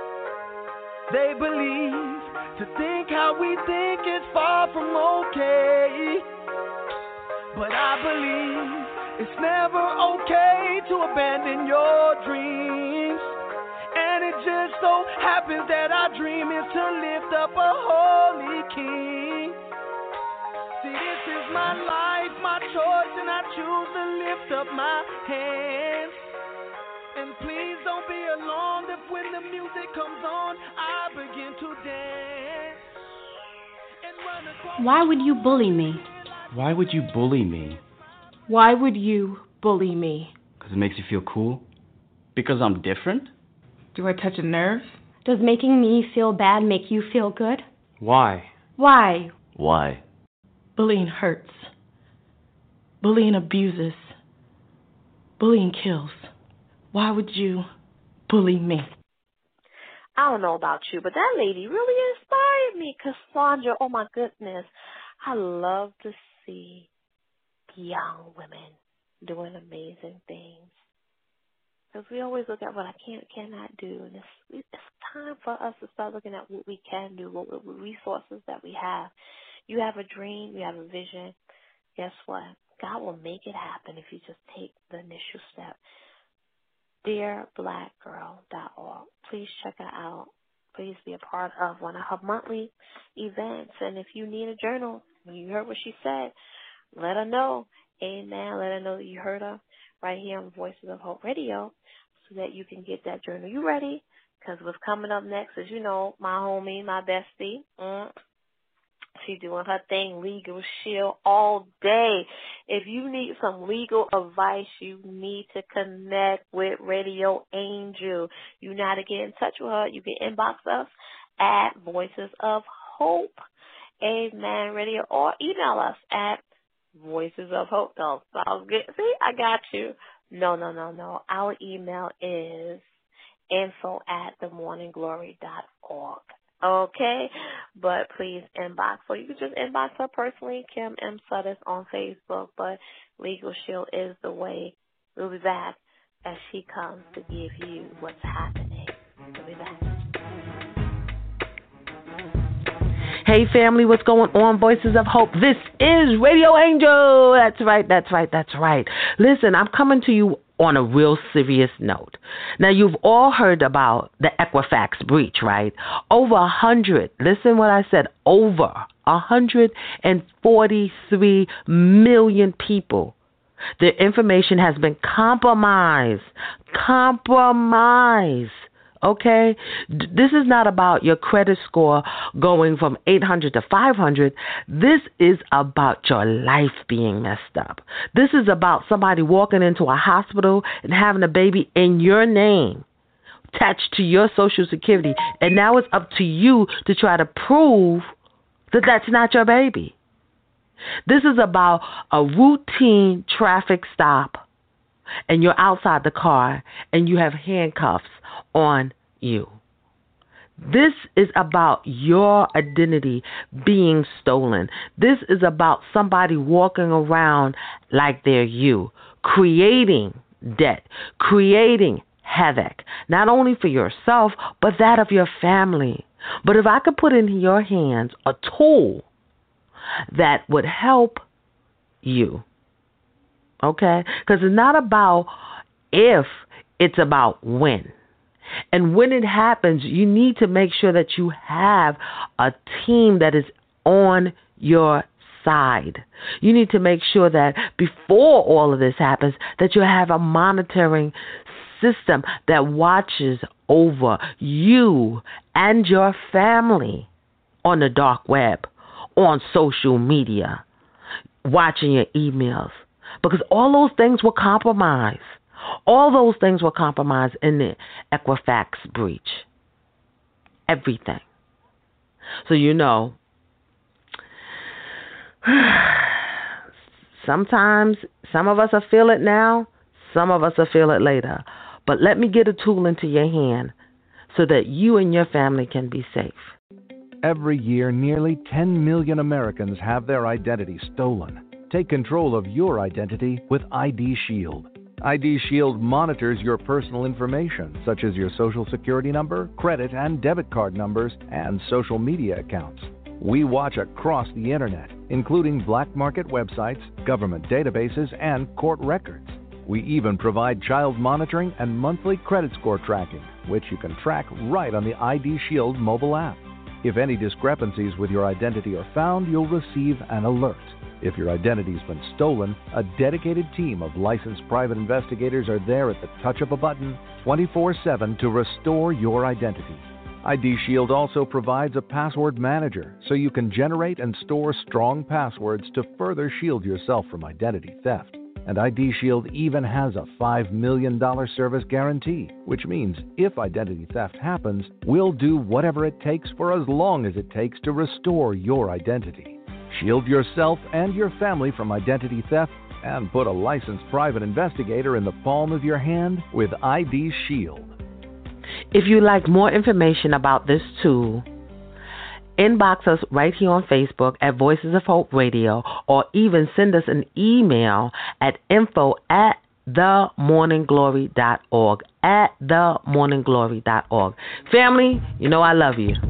They believe to think how we think is far from okay. But I believe it's never okay to abandon your dreams. And it just so happens that our dream is to lift up a holy king. See, this is my life, my choice, and I choose to lift up my hands. And please don't be alarmed if when the music comes on, I begin to dance. And run across. Why would you bully me? Why would you bully me? Why would you bully me? Because it makes you feel cool? Because I'm different? Do I touch a nerve? Does making me feel bad make you feel good? Why? Why? Why? Bullying hurts. Bullying abuses. Bullying kills. Why would you bully me? I don't know about you, but that lady really inspired me, Cassandra. Oh, my goodness. I love to see young women doing amazing things. Because we always look at what I can't, cannot do. And it's, it's time for us to start looking at what we can do, what, what resources that we have. You have a dream, you have a vision. Guess what? God will make it happen if you just take the initial step. dear black girl dot org. Please check her out. Please be a part of one of her monthly events. And if you need a journal, you heard what she said, let her know. Amen. Let her know that you heard her right here on Voices of Hope Radio so that you can get that journal. You ready? Because what's coming up next is, you know, my homie, my bestie. Mm. She doing her thing, Legal Shield, all day. If you need some legal advice, you need to connect with Radio Angel. You know how to get in touch with her. You can inbox us at Voices of Hope, Amen Radio, or email us at Voices of Hope. No, sounds good. See, I got you. No, no, no, no. Our email is info at the morning glory dot org. Okay, but please inbox. So you can just inbox her personally, Kim M. Suttis on Facebook, but Legal Shield is the way. We'll be back as she comes to give you what's happening. We'll be back. Hey family, what's going on? Voices of Hope. This is Radio Angel. That's right, that's right, that's right. Listen, I'm coming to you on a real serious note. Now, you've all heard about the Equifax breach, right? Over a hundred, listen what I said, over one hundred forty-three million people. Their information has been compromised. Compromised. Okay? This is not about your credit score going from eight hundred to five hundred. This is about your life being messed up. This is about somebody walking into a hospital and having a baby in your name attached to your Social Security. And now it's up to you to try to prove that that's not your baby. This is about a routine traffic stop and you're outside the car and you have handcuffs on you. This is about your identity being stolen. This is about somebody walking around like they're you, creating debt, creating havoc, not only for yourself, but that of your family. But if I could put in your hands a tool that would help you, okay? Because it's not about if, it's about when. And when it happens, you need to make sure that you have a team that is on your side. You need to make sure that before all of this happens, that you have a monitoring system that watches over you and your family on the dark web, on social media, watching your emails. Because all those things were compromised. All those things were compromised in the Equifax breach. Everything. So, you know, sometimes some of us will feel it now, some of us will feel it later. But let me get a tool into your hand so that you and your family can be safe. Every year, nearly ten million Americans have their identity stolen. Take control of your identity with I D Shield. I D Shield monitors your personal information, such as your Social Security number, credit and debit card numbers, and social media accounts. We watch across the internet, including black market websites, government databases, and court records. We even provide child monitoring and monthly credit score tracking, which you can track right on the I D Shield mobile app. If any discrepancies with your identity are found, you'll receive an alert. If your identity's been stolen, a dedicated team of licensed private investigators are there at the touch of a button, twenty-four seven, to restore your identity. I D Shield also provides a password manager, so you can generate and store strong passwords to further shield yourself from identity theft. And I D Shield even has a five million dollars service guarantee, which means if identity theft happens, we'll do whatever it takes for as long as it takes to restore your identity. Shield yourself and your family from identity theft and put a licensed private investigator in the palm of your hand with I D Shield. If you'd like more information about this tool, inbox us right here on Facebook at Voices of Hope Radio, or even send us an email at info at the morning glory dot org, at the morning glory dot org. Family, you know I love you.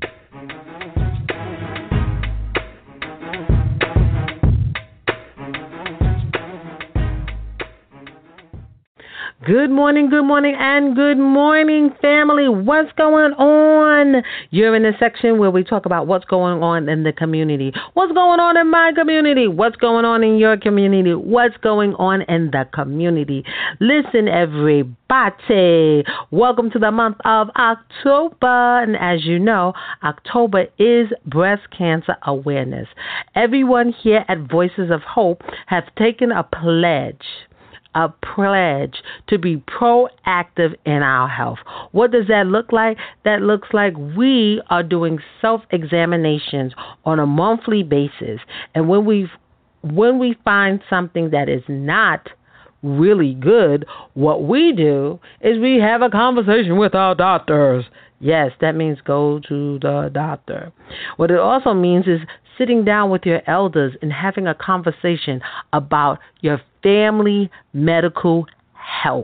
Good morning, good morning, and good morning, family. What's going on? You're in the section where we talk about what's going on in the community. What's going on in my community? What's going on in your community? What's going on in the community? Listen, everybody. Welcome to the month of October. And as you know, October is Breast Cancer Awareness. Everyone here at Voices of Hope have taken a pledge. A pledge to be proactive in our health. What does that look like? That looks like we are doing self-examinations on a monthly basis. And when we when we find something that is not really good, what we do is we have a conversation with our doctors. Yes, that means go to the doctor. What it also means is sitting down with your elders and having a conversation about your family medical health.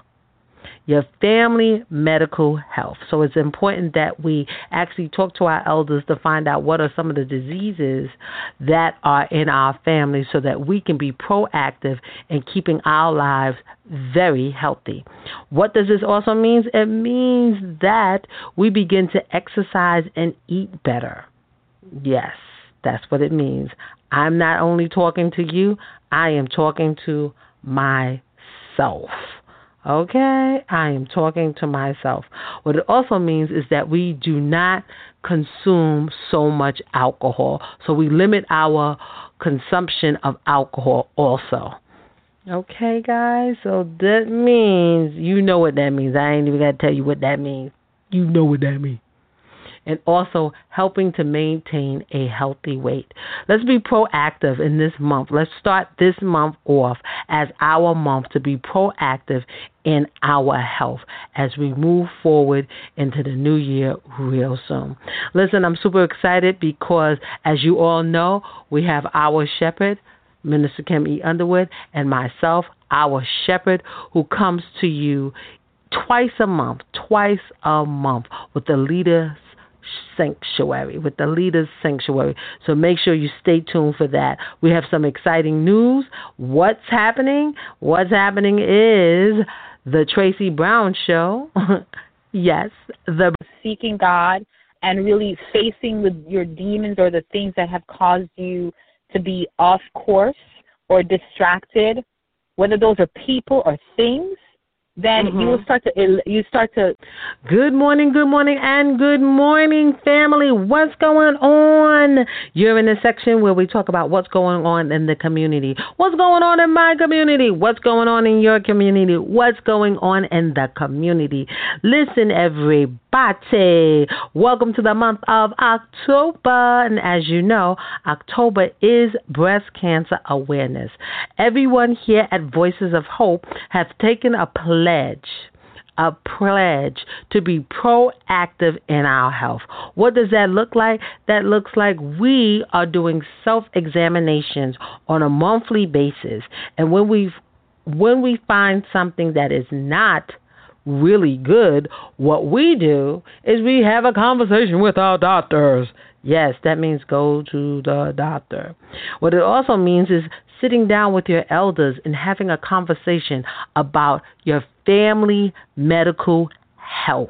Your family medical health. So it's important that we actually talk to our elders to find out what are some of the diseases that are in our family so that we can be proactive in keeping our lives very healthy. What does this also mean? It means that we begin to exercise and eat better. Yes. That's what it means. I'm not only talking to you, I am talking to myself. Okay? I am talking to myself. What it also means is that we do not consume so much alcohol. So we limit our consumption of alcohol also. Okay, guys? So that means, you know what that means. I ain't even got to tell you what that means. You know what that means. And also helping to maintain a healthy weight. Let's be proactive in this month. Let's start this month off as our month to be proactive in our health as we move forward into the new year real soon. Listen, I'm super excited because, as you all know, we have our shepherd, Minister Kim E. Underwood, and myself, our shepherd, who comes to you twice a month, twice a month with the Leaders Sanctuary, with the Leaders Sanctuary. So make sure you stay tuned for that. We have some exciting news. What's happening? What's happening is the Tracy Brown Show. Yes, the seeking God and really facing with your demons or the things that have caused you to be off course or distracted, whether those are people or things. Then mm-hmm. you will start to, you start to. Good morning, good morning, and good morning, family. What's going on? You're in the section where we talk about what's going on in the community. What's going on in my community? What's going on in your community? What's going on in the community? Listen, everybody. Welcome to the month of October. And as you know, October is Breast Cancer Awareness. Everyone here at Voices of Hope have taken a pledge a pledge to be proactive in our health. What does that look like? That looks like we are doing self-examinations on a monthly basis. And when we when we find something that is not really good, what we do is we have a conversation with our doctors. Yes, that means go to the doctor. What it also means is sitting down with your elders and having a conversation about your family medical health.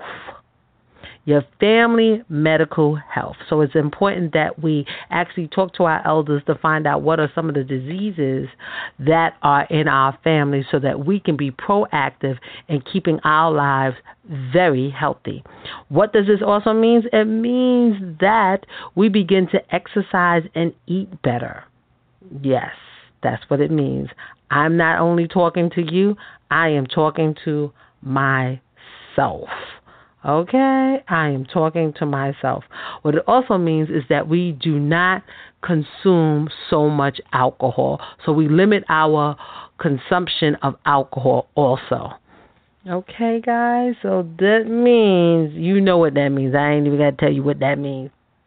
Your family medical health. So it's important that we actually talk to our elders to find out what are some of the diseases that are in our family so that we can be proactive in keeping our lives very healthy. What does this also mean? It means that we begin to exercise and eat better. Yes, that's what it means. I'm not only talking to you, I am talking to myself. Okay, I am talking to myself. What it also means is that we do not consume so much alcohol. So we limit our consumption of alcohol also. Okay, guys, so that means, you know what that means. I ain't even got to tell you what that means.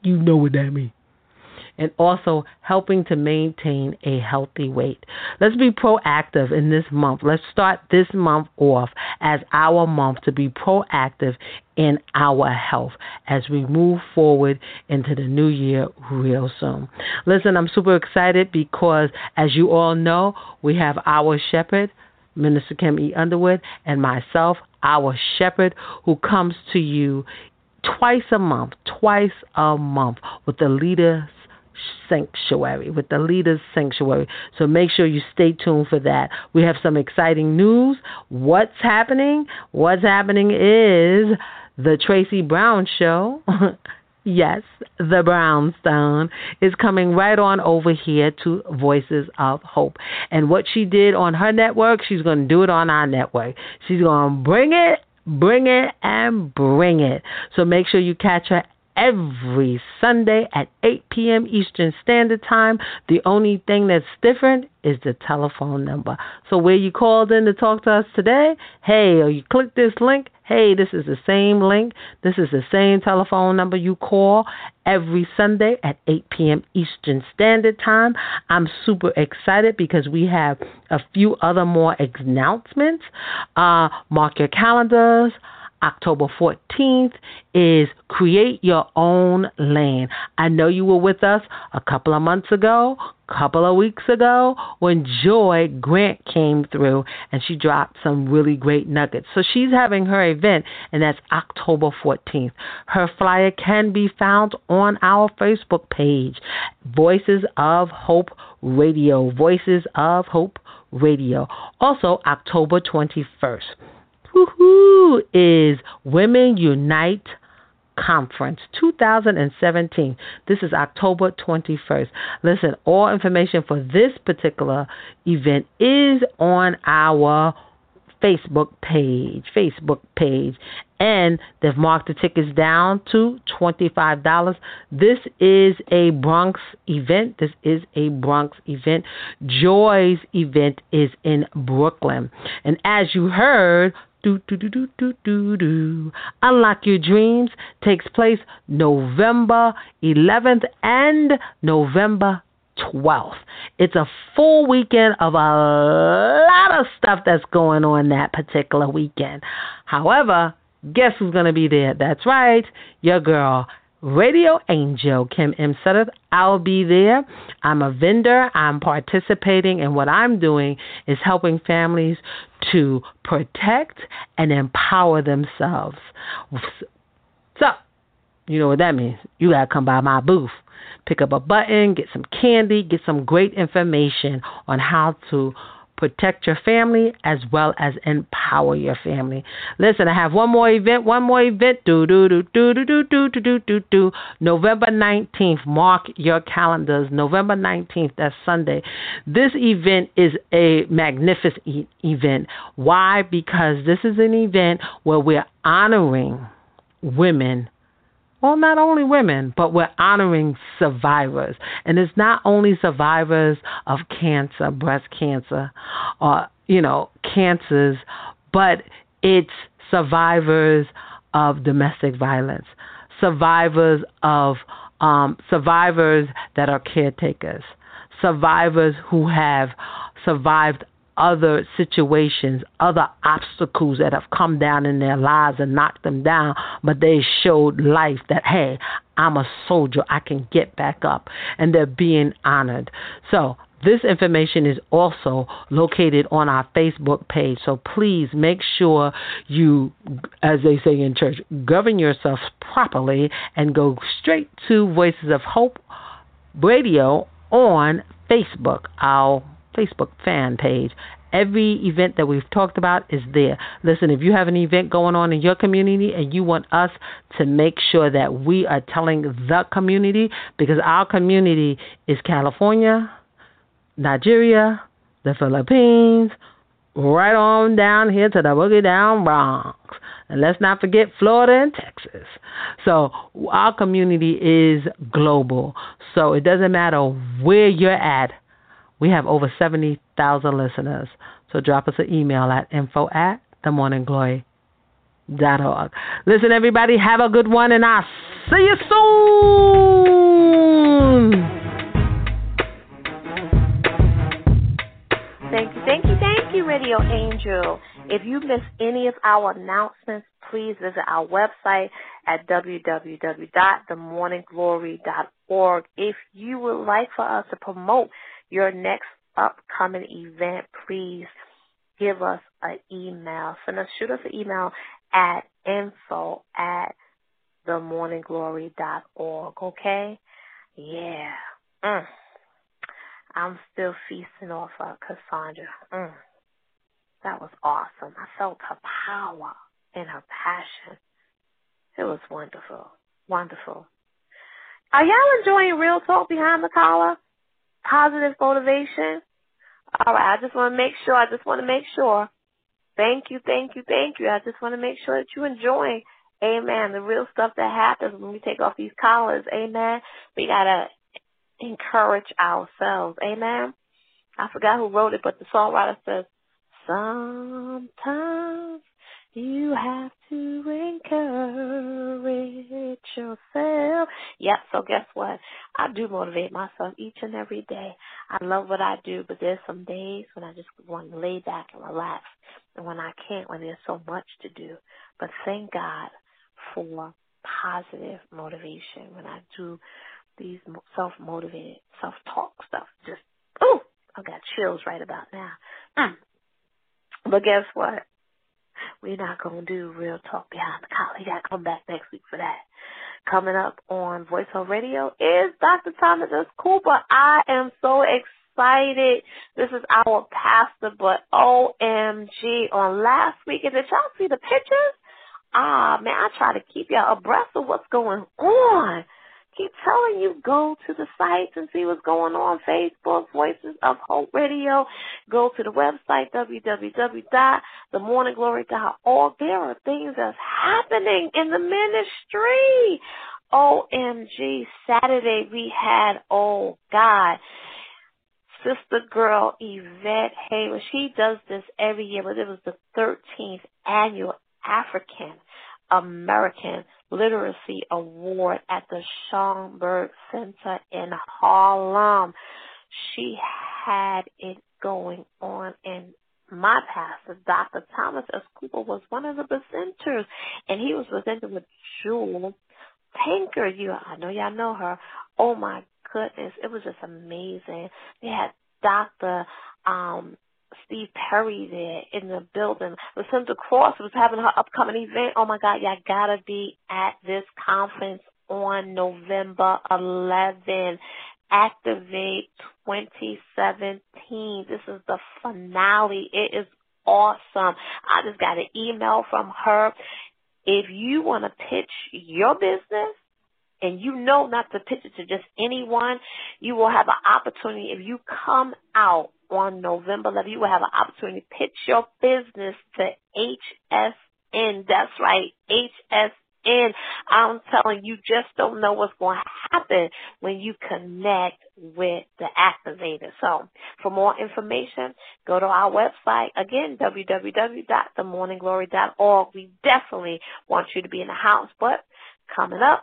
You know what that means. And also helping to maintain a healthy weight. Let's be proactive in this month. Let's start this month off as our month to be proactive in our health as we move forward into the new year real soon. Listen, I'm super excited because, as you all know, we have our shepherd, Minister Kim E. Underwood, and myself, our shepherd, who comes to you twice a month, twice a month with the Leaders Sanctuary, with the Leaders Sanctuary. So make sure you stay tuned for that. We have some exciting news. What's happening? What's happening is the Tracy Brown Show. Yes, the Brownstone is coming right on over here to Voices of Hope. And what she did on her network, she's going to do it on our network. She's going to bring it, bring it, and bring it. So make sure you catch her every Sunday at eight p.m. Eastern Standard Time. The only thing that's different is the telephone number. So where you called in to talk to us today, hey, or you click this link, hey, this is the same link. This is the same telephone number you call every Sunday at eight p.m. Eastern Standard Time. I'm super excited because we have a few other more announcements. Uh, mark your calendars. October fourteenth is Create Your Own Lane. I know you were with us a couple of months ago, a couple of weeks ago, when Joy Grant came through and she dropped some really great nuggets. So she's having her event, and that's October fourteenth. Her flyer can be found on our Facebook page, Voices of Hope Radio. Voices of Hope Radio. Also, October twenty-first. Woohoo! Is Women Unite Conference twenty seventeen. This is October twenty-first. Listen, all information for this particular event is on our Facebook page. Facebook page. And they've marked the tickets down to twenty-five dollars. This is a Bronx event. This is a Bronx event. Joy's event is in Brooklyn. And as you heard, Do, do, do, do, do, do, do. Unlock Your Dreams takes place November eleventh and November twelfth. It's a full weekend of a lot of stuff that's going on that particular weekend. However, guess who's going to be there? That's right, your girl, Radio Angel Kim M. Sutter. I'll be there. I'm a vendor. I'm participating, and what I'm doing is helping families to protect and empower themselves. So, you know what that means. You got to come by my booth, pick up a button, get some candy, get some great information on how to protect your family as well as empower your family. Listen, I have one more event, one more event. Do do do do do do do do do do do. November nineteenth. Mark your calendars. November nineteenth. That's Sunday. This event is a magnificent e- event. Why? Because this is an event where we're honoring women. Well, not only women, but we're honoring survivors. And it's not only survivors of cancer, breast cancer, or, you know, cancers, but it's survivors of domestic violence, survivors of, um, survivors that are caretakers, survivors who have survived other situations, other obstacles that have come down in their lives and knocked them down, but they showed life that, hey, I'm a soldier, I can get back up, and they're being honored. So this information is also located on our Facebook page, so please make sure you, as they say in church, govern yourself properly and go straight to Voices of Hope Radio on Facebook, our Facebook fan page. Every event that we've talked about is there. Listen, if you have an event going on in your community and you want us to make sure that we are telling the community, because our community is California, Nigeria, the Philippines, right on down here to the boogie down Bronx. And let's not forget Florida and Texas. So our community is global. So it doesn't matter where you're at. We have over seventy thousand listeners. So drop us an email at info at the morning glory dot org. Listen, everybody, have a good one, and I'll see you soon. Thank you, thank you, thank you, Radio Angel. If you missed any of our announcements, please visit our website at w w w dot the morning glory dot org. If you would like for us to promote your next upcoming event, please give us an email. Send us, shoot us an email at info at the morning glory dot org, okay? Yeah. Mm. I'm still feasting off of Cassandra. Mm. That was awesome. I felt her power and her passion. It was wonderful. Wonderful. Are y'all enjoying Real Talk Behind the Collar? Positive motivation? All right, I just want to make sure. I just want to make sure. Thank you, thank you, thank you. I just want to make sure that you're enjoying, amen, the real stuff that happens when we take off these collars, amen. We got to encourage ourselves, amen. I forgot who wrote it, but the songwriter says, sometimes you have to encourage yourself. Yep, so guess what? I do motivate myself each and every day. I love what I do, but there's some days when I just want to lay back and relax, and when I can't, when there's so much to do. But thank God for positive motivation when I do these self-motivated, self-talk stuff. Just, ooh, I got chills right about now. Mm. But guess what? We're not going to do Real Talk Behind the Collar. You got to come back next week for that. Coming up on Voice Home Radio is Doctor Thomas S. Cooper. I am so excited. This is our pastor, but O M G, on last week, and did y'all see the pictures? Ah, man, I try to keep y'all abreast of what's going on. Keep telling you, go to the sites and see what's going on. Facebook, Voices of Hope Radio. Go to the website, w w w dot the morning glory dot org. There are things that's happening in the ministry. O M G, Saturday we had, oh, God, Sister Girl Yvette Hayward. She does this every year, but it was the thirteenth annual African American Literacy Award at the Schomburg Center in Harlem. She had it going on, and my pastor, Doctor Thomas S. Cooper, was one of the presenters, and he was presenting with Jewel Pinker. You, I know y'all know her. Oh my goodness, it was just amazing. They had Doctor Um, Steve Perry there in the building. Lucinda Cross was having her upcoming event. Oh my God, y'all gotta be at this conference on November eleventh. Activate twenty seventeen. This is the finale. It is awesome. I just got an email from her. If you want to pitch your business, and you know not to pitch it to just anyone, you will have an opportunity. If you come out on November eleventh, you will have an opportunity to pitch your business to H S N. That's right, H S N. I'm telling you, just don't know what's going to happen when you connect with the activator. So for more information, go to our website. Again, w w w dot the morning glory dot org. We definitely want you to be in the house. But coming up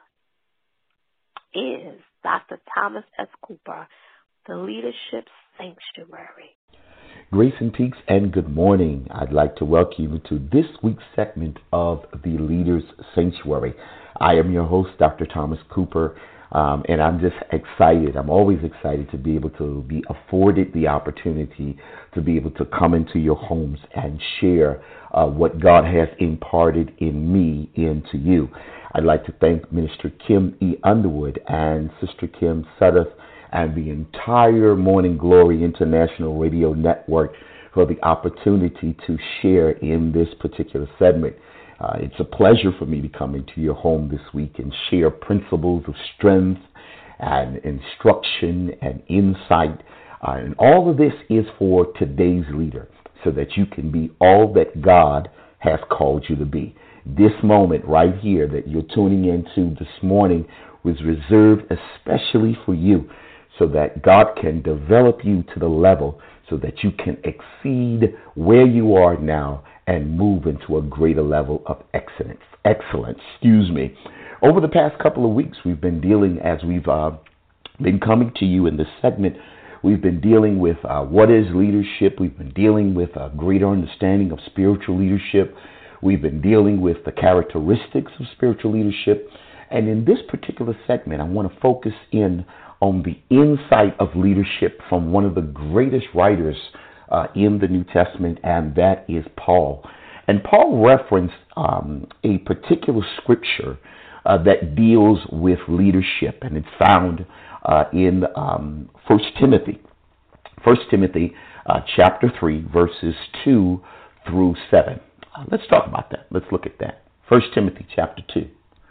is Doctor Thomas S. Cooper, the Leadership Sanctuary. Grace and peace and good morning. I'd like to welcome you to this week's segment of the Leaders Sanctuary. I am your host, Doctor Thomas Cooper, um, and I'm just excited. I'm always excited to be able to be afforded the opportunity to be able to come into your homes and share uh, what God has imparted in me into you. I'd like to thank Minister Kim E. Underwood and Sister Kim Sudduth and the entire Morning Glory International Radio Network for the opportunity to share in this particular segment. Uh, it's a pleasure for me to come into your home this week and share principles of strength and instruction and insight. Uh, and all of this is for today's leader so that you can be all that God has called you to be. This moment right here that you're tuning into this morning was reserved especially for you so that God can develop you to the level so that you can exceed where you are now and move into a greater level of excellence. Excellence, excuse me. Over the past couple of weeks, we've been dealing, as we've uh, been coming to you in this segment, we've been dealing with uh, what is leadership. We've been dealing with a greater understanding of spiritual leadership. We've been dealing with the characteristics of spiritual leadership. And in this particular segment, I want to focus in on the insight of leadership from one of the greatest writers uh, in the New Testament, and that is Paul. And Paul referenced um, a particular scripture uh, that deals with leadership, and it's found uh, in um, First Timothy. First Timothy uh, chapter three, verses two through seven. Uh, let's talk about that. Let's look at that. First Timothy chapter two.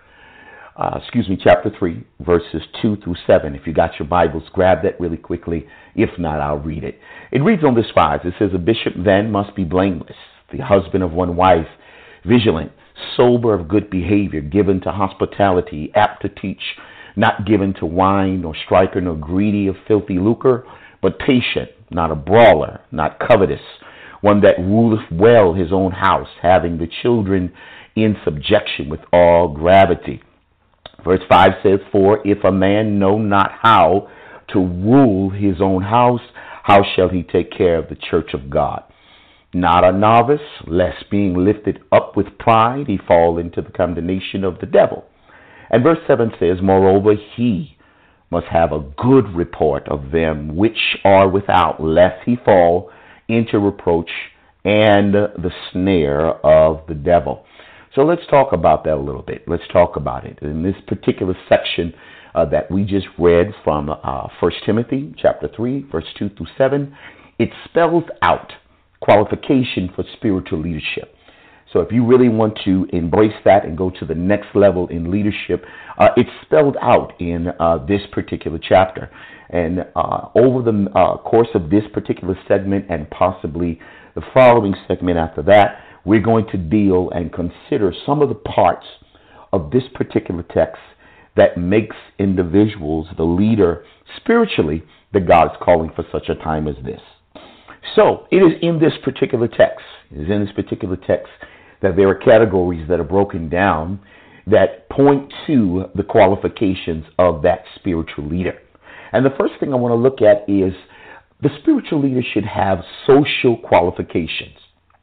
Uh, excuse me, chapter three, verses two through seven. If you got your Bibles, grab that really quickly. If not, I'll read it. It reads on this wise. It says, "A bishop then must be blameless, the husband of one wife, vigilant, sober of good behavior, given to hospitality, apt to teach, not given to wine, nor striker, nor greedy of filthy lucre, but patient, not a brawler, not covetous, one that ruleth well his own house, having the children in subjection with all gravity." Verse five says, "For if a man know not how to rule his own house, how shall he take care of the church of God? Not a novice, lest being lifted up with pride, he fall into the condemnation of the devil." And verse seven says, "Moreover, he must have a good report of them which are without, lest he fall into reproach and the snare of the devil." So let's talk about that a little bit. Let's talk about it. In this particular section uh, that we just read from uh, First Timothy chapter three, verse two through seven, it spells out qualification for spiritual leadership. So if you really want to embrace that and go to the next level in leadership, uh, it's spelled out in uh, this particular chapter. And uh, over the uh, course of this particular segment and possibly the following segment after that, we're going to deal and consider some of the parts of this particular text that makes individuals the leader spiritually that God is calling for such a time as this. So it is in this particular text, it is in this particular text that there are categories that are broken down that point to the qualifications of that spiritual leader. And the first thing I want to look at is the spiritual leader should have social qualifications.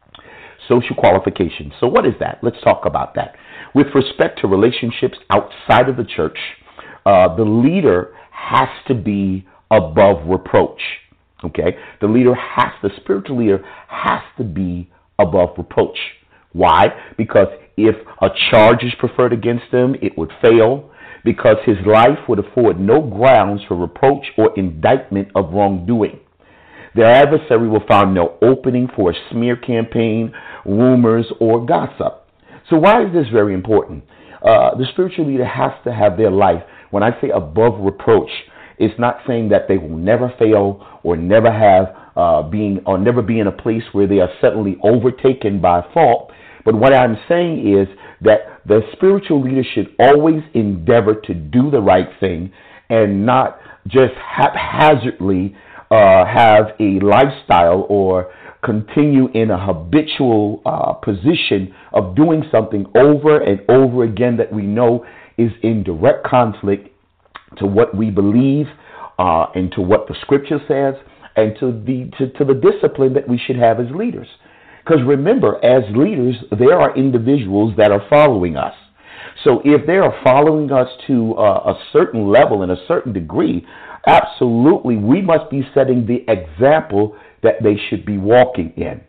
Social qualifications. So what is that? Let's talk about that. With respect to relationships outside of the church, uh, the leader has to be above reproach. Okay? The leader has, the spiritual leader has to be above reproach. Why? Because if a charge is preferred against him, it would fail, because his life would afford no grounds for reproach or indictment of wrongdoing. Their adversary will find no opening for a smear campaign, rumors, or gossip. So why is this very important? Uh, the spiritual leader has to have their life, when I say above reproach, it's not saying that they will never fail or never have uh, being or never be in a place where they are suddenly overtaken by fault. But what I'm saying is that the spiritual leader should always endeavor to do the right thing and not just haphazardly Uh, have a lifestyle or continue in a habitual uh, position of doing something over and over again that we know is in direct conflict to what we believe uh, and to what the scripture says and to the to, to the discipline that we should have as leaders. Because remember, as leaders, there are individuals that are following us. So if they are following us to uh, a certain level and a certain degree, absolutely, we must be setting the example that they should be walking in.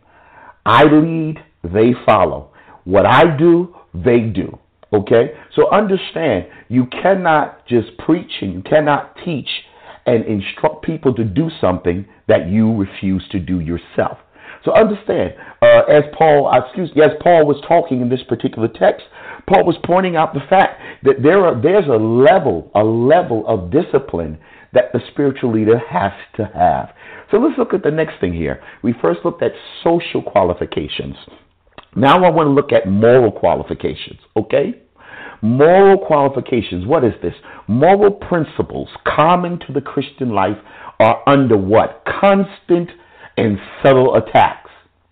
I lead, they follow. What I do, they do. Okay? So understand, you cannot just preach and you cannot teach and instruct people to do something that you refuse to do yourself. So understand, uh, as Paul, uh, excuse, as Paul was talking in this particular text, Paul was pointing out the fact that there are there's a level, a level of discipline that the spiritual leader has to have. So let's look at the next thing here. We first looked at social qualifications. Now I want to look at moral qualifications, okay? Moral qualifications, what is this? Moral principles common to the Christian life are under what? Constant and subtle attacks.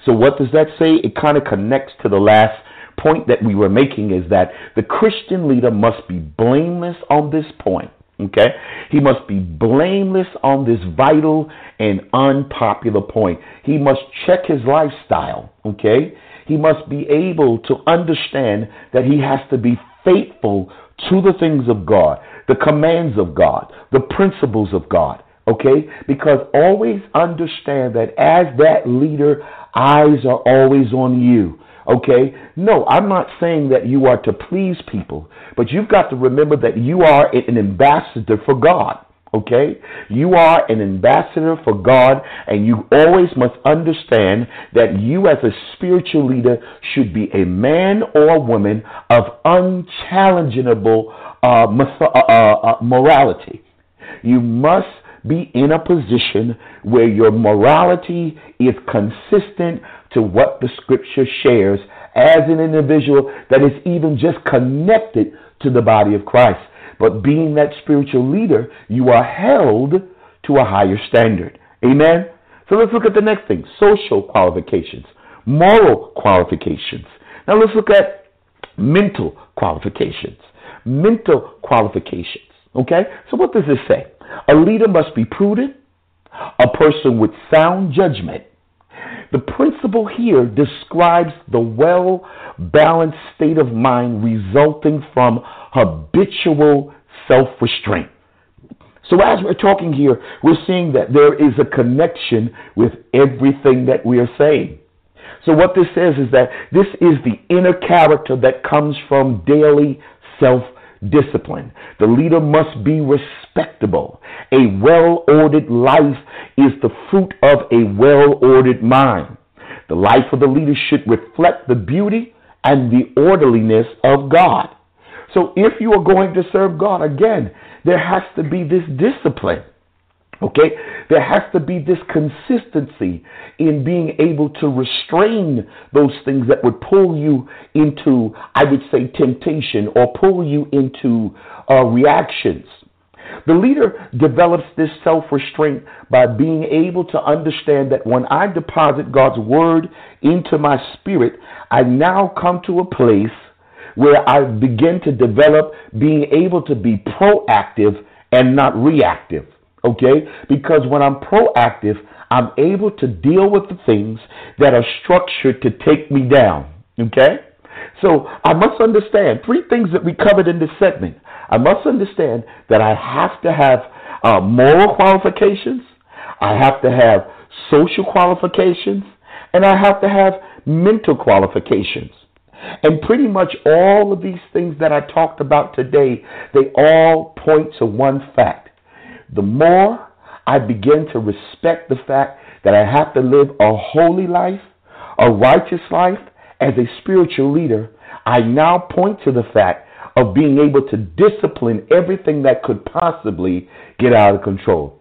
So what does that say? It kind of connects to the last point that we were making, is that the Christian leader must be blameless on this point. Okay? He must be blameless on this vital and unpopular point. He must check his lifestyle. Okay? He must be able to understand that he has to be faithful to the things of God, the commands of God, the principles of God. Okay? Because always understand that as that leader, eyes are always on you. Okay? No, I'm not saying that you are to please people, but you've got to remember that you are an ambassador for God. Okay? You are an ambassador for God, and you always must understand that you as a spiritual leader should be a man or a woman of unchallengeable uh, uh, uh, morality. You must be in a position where your morality is consistent to what the scripture shares as an individual that is even just connected to the body of Christ. But being that spiritual leader, you are held to a higher standard. Amen? So let's look at the next thing, social qualifications, moral qualifications. Now let's look at mental qualifications. Mental qualifications. Okay? So what does this say? A leader must be prudent, a person with sound judgment. The principle here describes the well-balanced state of mind resulting from habitual self-restraint. So as we're talking here, we're seeing that there is a connection with everything that we are saying. So what this says is that this is the inner character that comes from daily self-discipline. The leader must be respectable. A well-ordered life is the fruit of a well-ordered mind. The life of the leader should reflect the beauty and the orderliness of God. So if you are going to serve God, again, there has to be this discipline. Okay? There has to be this consistency in being able to restrain those things that would pull you into, I would say, temptation or pull you into uh, reactions. The leader develops this self-restraint by being able to understand that when I deposit God's word into my spirit, I now come to a place where I begin to develop being able to be proactive and not reactive. Okay? Because when I'm proactive, I'm able to deal with the things that are structured to take me down. Okay? So I must understand three things that we covered in this segment. I must understand that I have to have uh, moral qualifications, I have to have social qualifications, and I have to have mental qualifications. And pretty much all of these things that I talked about today, they all point to one fact. The more I begin to respect the fact that I have to live a holy life, a righteous life as a spiritual leader, I now point to the fact of being able to discipline everything that could possibly get out of control.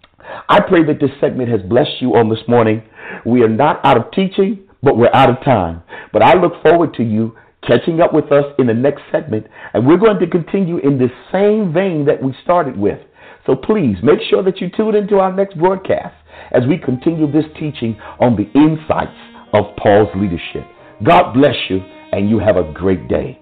I pray that this segment has blessed you on this morning. We are not out of teaching, but we're out of time. But I look forward to you catching up with us in the next segment, and we're going to continue in this same vein that we started with. So please make sure that you tune into our next broadcast as we continue this teaching on the insights of Paul's leadership. God bless you, and you have a great day.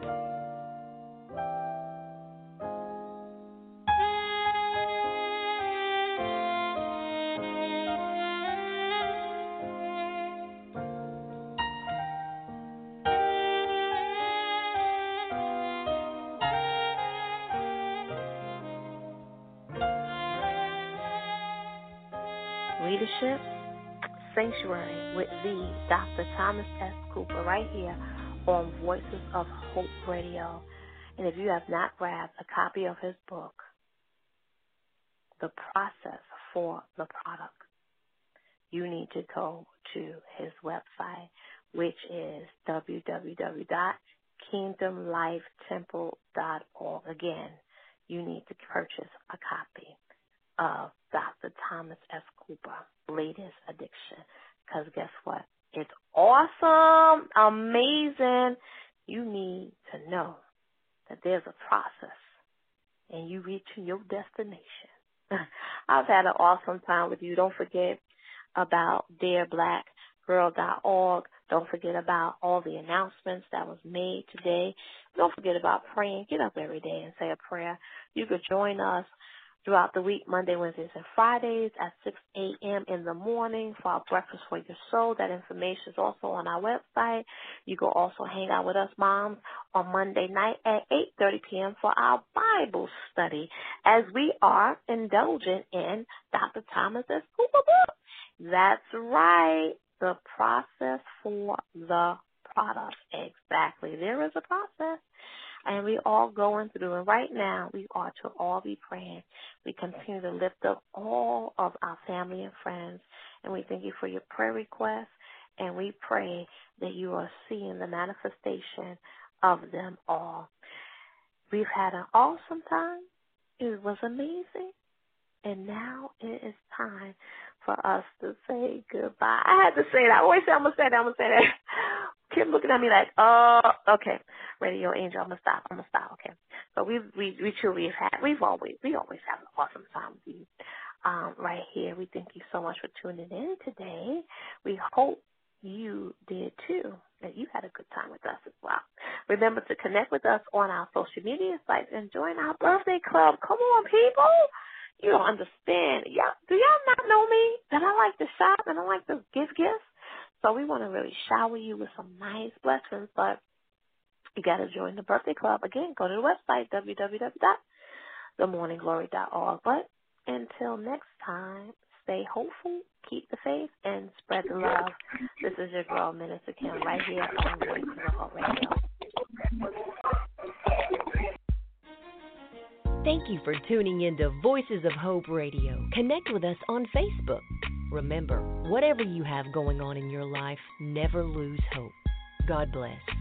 Leadership Sanctuary with the Doctor Thomas S. Cooper right here on Voices of Hope Radio. And if you have not grabbed a copy of his book, The Process for the Product, you need to go to his website, which is w w w dot kingdom life temple dot org. Again, you need to purchase a copy of Doctor Thomas S. Cooper, Latest Addiction. Because guess what? It's awesome, amazing. You need to know that there's a process and you reach your destination. I've had an awesome time with you. Don't forget about Dare Black girl dot org. Don't forget about all the announcements that was made today. Don't forget about praying. Get up every day and say a prayer. You could join us throughout the week, Monday, Wednesdays, and Fridays at six a.m. in the morning for our Breakfast for Your Soul. That information is also on our website. You can also hang out with us moms on Monday night at eight thirty p.m. for our Bible study as we are indulgent in Doctor Thomas's Cooper book. That's right, the process for the product. Exactly. There is a process. And we all going through, and right now we ought to all be praying. We continue to lift up all of our family and friends, and we thank you for your prayer requests, and we pray that you are seeing the manifestation of them all. We've had an awesome time. It was amazing, and now it is time for us to say goodbye. I had to say that. I always say I'm going to say that. I'm going to say that. Kim looking at me like, oh, okay, Radio Angel, I'm gonna stop. I'm gonna stop. Okay, so we we we truly have had. We've always we always have an awesome time with you, um, right here. We thank you so much for tuning in today. We hope you did too, that you had a good time with us as well. Remember to connect with us on our social media sites and join our birthday club. Come on, people. You don't understand. Y'all, do y'all not know me? That I like to shop and I like to give gifts. So we want to really shower you with some nice blessings, but you got to join the birthday club. Again, go to the website, w w w dot the morning glory dot org. But until next time, stay hopeful, keep the faith, and spread the love. This is your girl, Minister Kim, right here on Voices of Hope Radio. Thank you for tuning in to Voices of Hope Radio. Connect with us on Facebook. Remember, whatever you have going on in your life, never lose hope. God bless.